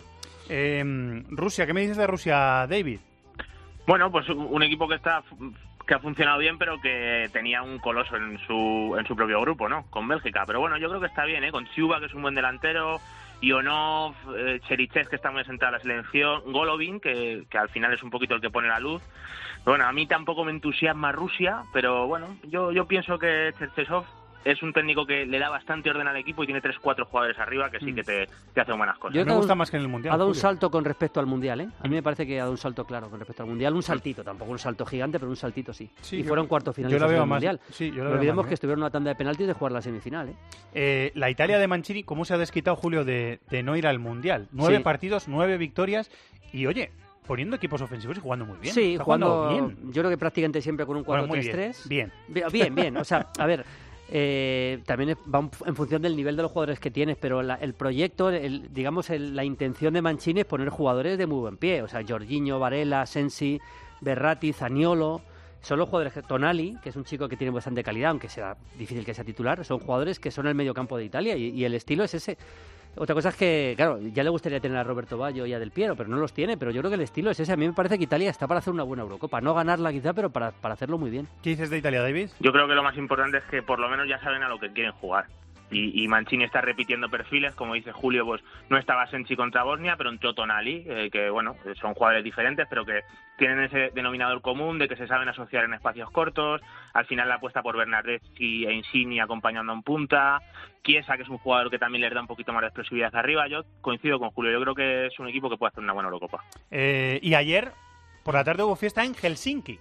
Rusia, ¿qué me dices de Rusia, David? Bueno, pues un equipo que ha funcionado bien, pero que tenía un coloso en su propio grupo, ¿no? Con Bélgica. Pero bueno, yo creo que está bien, ¿eh? Con Siuba, que es un buen delantero, Ionov, Cherichev, que está muy asentado a la selección, Golovin, que al final es un poquito el que pone la luz. Bueno, a mí tampoco me entusiasma Rusia, pero bueno, yo pienso que Cherchesov es un técnico que le da bastante orden al equipo y tiene 3-4 jugadores arriba que sí que te hacen buenas cosas. Me gusta más que en el Mundial. Ha dado un Julio. salto con respecto al Mundial, ¿eh? A mí me parece que ha dado un salto claro con respecto al Mundial. Un saltito, tampoco un salto gigante, pero un saltito sí. Sí, y fueron cuartos finales del del más, Mundial. Sí, yo no lo olvidemos veo que estuvieron en una tanda de penaltis de jugar la semifinal, ¿eh? La Italia de Mancini, ¿cómo se ha desquitado, Julio, de no ir al Mundial? 9 partidos, 9 victorias y, oye, poniendo equipos ofensivos y jugando muy bien. Sí, está jugando bien. Yo creo que prácticamente siempre con un 4-3-3. Bien. Bien. O sea, a ver, también va en función del nivel de los jugadores que tienes, pero el proyecto, la intención de Mancini es poner jugadores de muy buen pie. O sea, Jorginho, Varela, Sensi, Verratti, Zaniolo. Son los jugadores Tonali, que es un chico que tiene bastante calidad, aunque sea difícil que sea titular. Son jugadores que son el mediocampo de Italia y el estilo es ese. Otra cosa es que, claro, ya le gustaría tener a Roberto Baggio y a Del Piero, pero no los tiene. Pero yo creo que el estilo es ese. A mí me parece que Italia está para hacer una buena Eurocopa. No ganarla quizá, pero para hacerlo muy bien. ¿Qué dices de Italia, David? Yo creo que lo más importante es que por lo menos ya saben a lo que quieren jugar. Y Mancini está repitiendo perfiles, como dice Julio, pues no estaba Sensi contra Bosnia, pero entró Tonali, que bueno, son jugadores diferentes, pero que tienen ese denominador común de que se saben asociar en espacios cortos. Al final la apuesta por Bernardeschi e Insigne acompañando en punta, Chiesa, que es un jugador que también les da un poquito más de explosividad arriba. Yo coincido con Julio, yo creo que es un equipo que puede hacer una buena Eurocopa. Y ayer por la tarde hubo fiesta en Helsinki.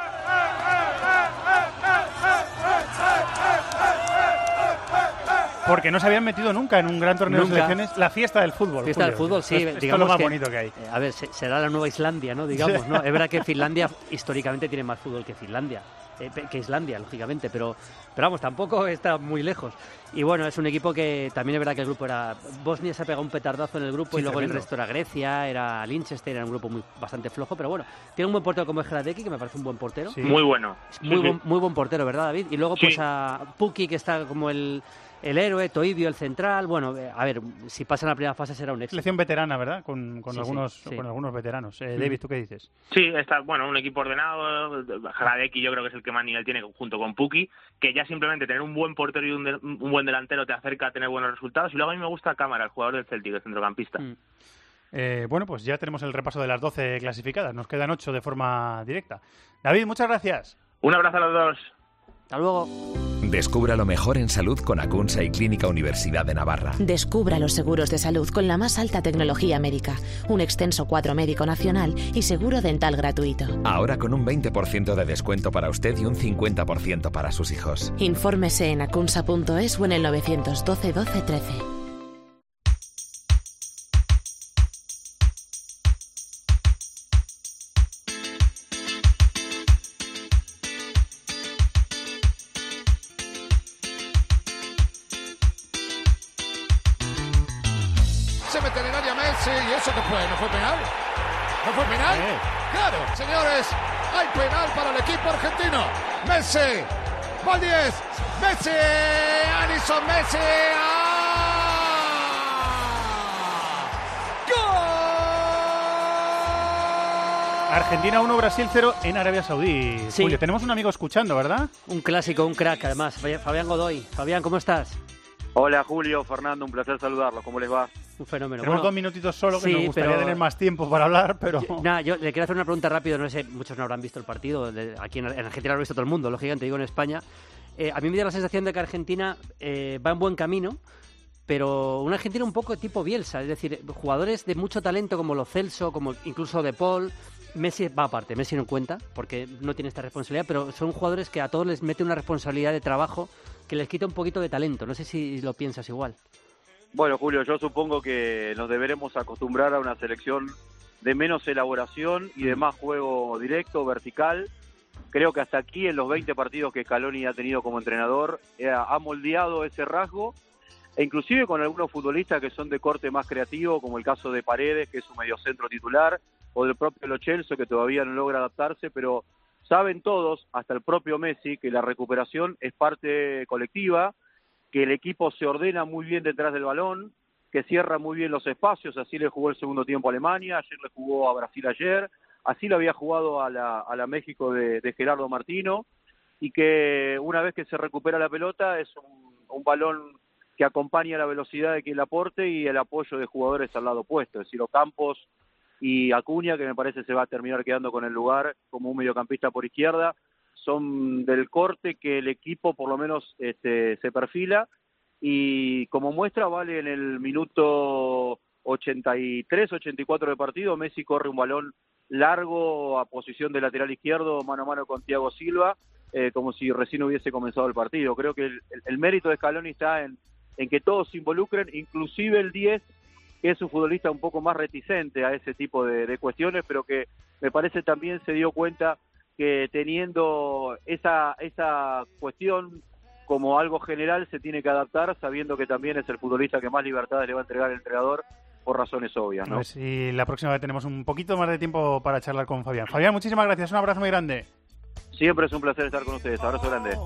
Porque no se habían metido nunca en un gran torneo de selecciones. La fiesta del fútbol. Fiesta del fútbol, sí. Esto es lo más bonito que hay. A ver, será la nueva Islandia, ¿no? Digamos, sí. ¿no? Es verdad que Finlandia históricamente tiene más fútbol que Finlandia. Que Islandia, lógicamente, pero vamos, tampoco está muy lejos. Y bueno, es un equipo que también es verdad que el grupo era... Bosnia se ha pegado un petardazo en el grupo, sí, y luego tremendo. El resto era Grecia, era Liechtenstein, era un grupo bastante flojo, pero bueno, tiene un buen portero como Hradecki, que me parece un buen portero. Sí. Muy bueno. Muy buen portero, ¿verdad, David? Y luego pues a Pukki, que está como el héroe, Toibio, el central. Bueno, a ver, si pasa en la primera fase será un éxito. Selección veterana, ¿verdad? Con algunos veteranos. David, ¿tú qué dices? Sí, está un equipo ordenado. Hradecki yo creo que es el que más nivel tiene junto con Pukki, que ya simplemente tener un buen portero y un buen delantero te acerca a tener buenos resultados. Y luego a mí me gusta Cámara, el jugador del Celtic, el centrocampista. Bueno, pues ya tenemos el repaso de las 12 clasificadas. Nos quedan 8 de forma directa. David, muchas gracias. Un abrazo a los dos. Hasta luego. Descubra lo mejor en salud con Acunsa y Clínica Universidad de Navarra. Descubra los seguros de salud con la más alta tecnología médica, un extenso cuadro médico nacional y seguro dental gratuito. Ahora con un 20% de descuento para usted y un 50% para sus hijos. Infórmese en acunsa.es o en el 912 12 13. Se mete en el área Messi y eso que fue, ¿no fue penal? ¿No fue penal? Claro, señores, hay penal para el equipo argentino. Messi, va 10, Messi, Alisson Messi. Argentina 1, Brasil 0 en Arabia Saudí. Sí. Julio, tenemos un amigo escuchando, ¿verdad? Un clásico, un crack además, Fabián Godoy. Fabián, ¿cómo estás? Hola Julio, Fernando, un placer saludarlos. ¿Cómo les va? Un fenómeno. Tenemos 2 minutitos solo, que nos gustaría tener más tiempo para hablar, pero... Yo le quiero hacer una pregunta rápida, no sé, muchos no habrán visto el partido, aquí en Argentina lo ha visto todo el mundo, lógicamente, digo en España. A mí me da la sensación de que Argentina va en buen camino, pero una Argentina un poco tipo Bielsa, es decir, jugadores de mucho talento como Lo Celso, como incluso De Paul. Messi va aparte, Messi no cuenta, porque no tiene esta responsabilidad, pero son jugadores que a todos les mete una responsabilidad de trabajo que les quita un poquito de talento. No sé si lo piensas igual. Bueno, Julio, yo supongo que nos deberemos acostumbrar a una selección de menos elaboración y de más juego directo, vertical. Creo que hasta aquí, en los 20 partidos que Scaloni ha tenido como entrenador, ha moldeado ese rasgo, e inclusive con algunos futbolistas que son de corte más creativo, como el caso de Paredes, que es un mediocentro titular, o del propio Lo Celso, que todavía no logra adaptarse, pero saben todos, hasta el propio Messi, que la recuperación es parte colectiva, que el equipo se ordena muy bien detrás del balón, que cierra muy bien los espacios. Así le jugó el segundo tiempo a Alemania, ayer le jugó a Brasil ayer, así lo había jugado a la México de Gerardo Martino, y que una vez que se recupera la pelota es un balón que acompaña la velocidad de quien la aporte y el apoyo de jugadores al lado opuesto, es decir, Ocampos y Acuña, que me parece se va a terminar quedando con el lugar como un mediocampista por izquierda, son del corte que el equipo por lo menos se perfila, y como muestra vale en el minuto 83, 84 de partido, Messi corre un balón largo a posición de lateral izquierdo, mano a mano con Thiago Silva, como si recién hubiese comenzado el partido. Creo que el mérito de Scaloni está en que todos se involucren, inclusive el 10, que es un futbolista un poco más reticente a ese tipo de cuestiones, pero que me parece también se dio cuenta que teniendo esa cuestión como algo general se tiene que adaptar, sabiendo que también es el futbolista que más libertades le va a entregar el entrenador por razones obvias, ¿no? A ver si la próxima vez tenemos un poquito más de tiempo para charlar con Fabián. Fabián, muchísimas gracias, un abrazo muy grande. Siempre es un placer estar con ustedes, abrazo grande.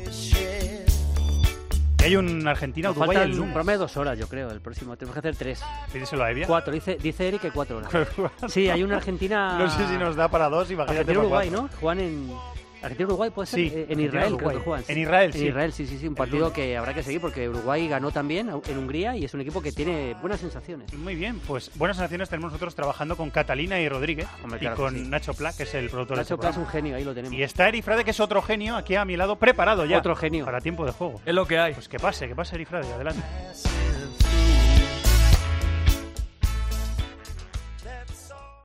Y hay un Argentina-Uruguay el lunes. Un programa de 2 horas, yo creo, el próximo. Tenemos que hacer 3. Pídeselo a Evia. 4, dice Eric que 4 horas. Sí, hay una Argentina... No sé si nos da para 2, imagínate. Argentina-Uruguay, ¿no? Juegan en... Argentina-Uruguay puede ser, sí, en Israel creo que juegan. En Israel, sí. En Israel, sí, un partido que habrá que seguir porque Uruguay ganó también en Hungría y es un equipo que tiene buenas sensaciones. Muy bien, pues buenas sensaciones tenemos nosotros trabajando con Catalina y Rodríguez. Hombre, y claro con Nacho Pla, que es el productor de este Nacho Pla es un programa. genio, ahí lo tenemos. Y está Eri Frade, que es otro genio, aquí a mi lado, preparado ya. Otro genio. Para tiempo de juego. Es lo que hay. Pues que pase Eri Frade, adelante.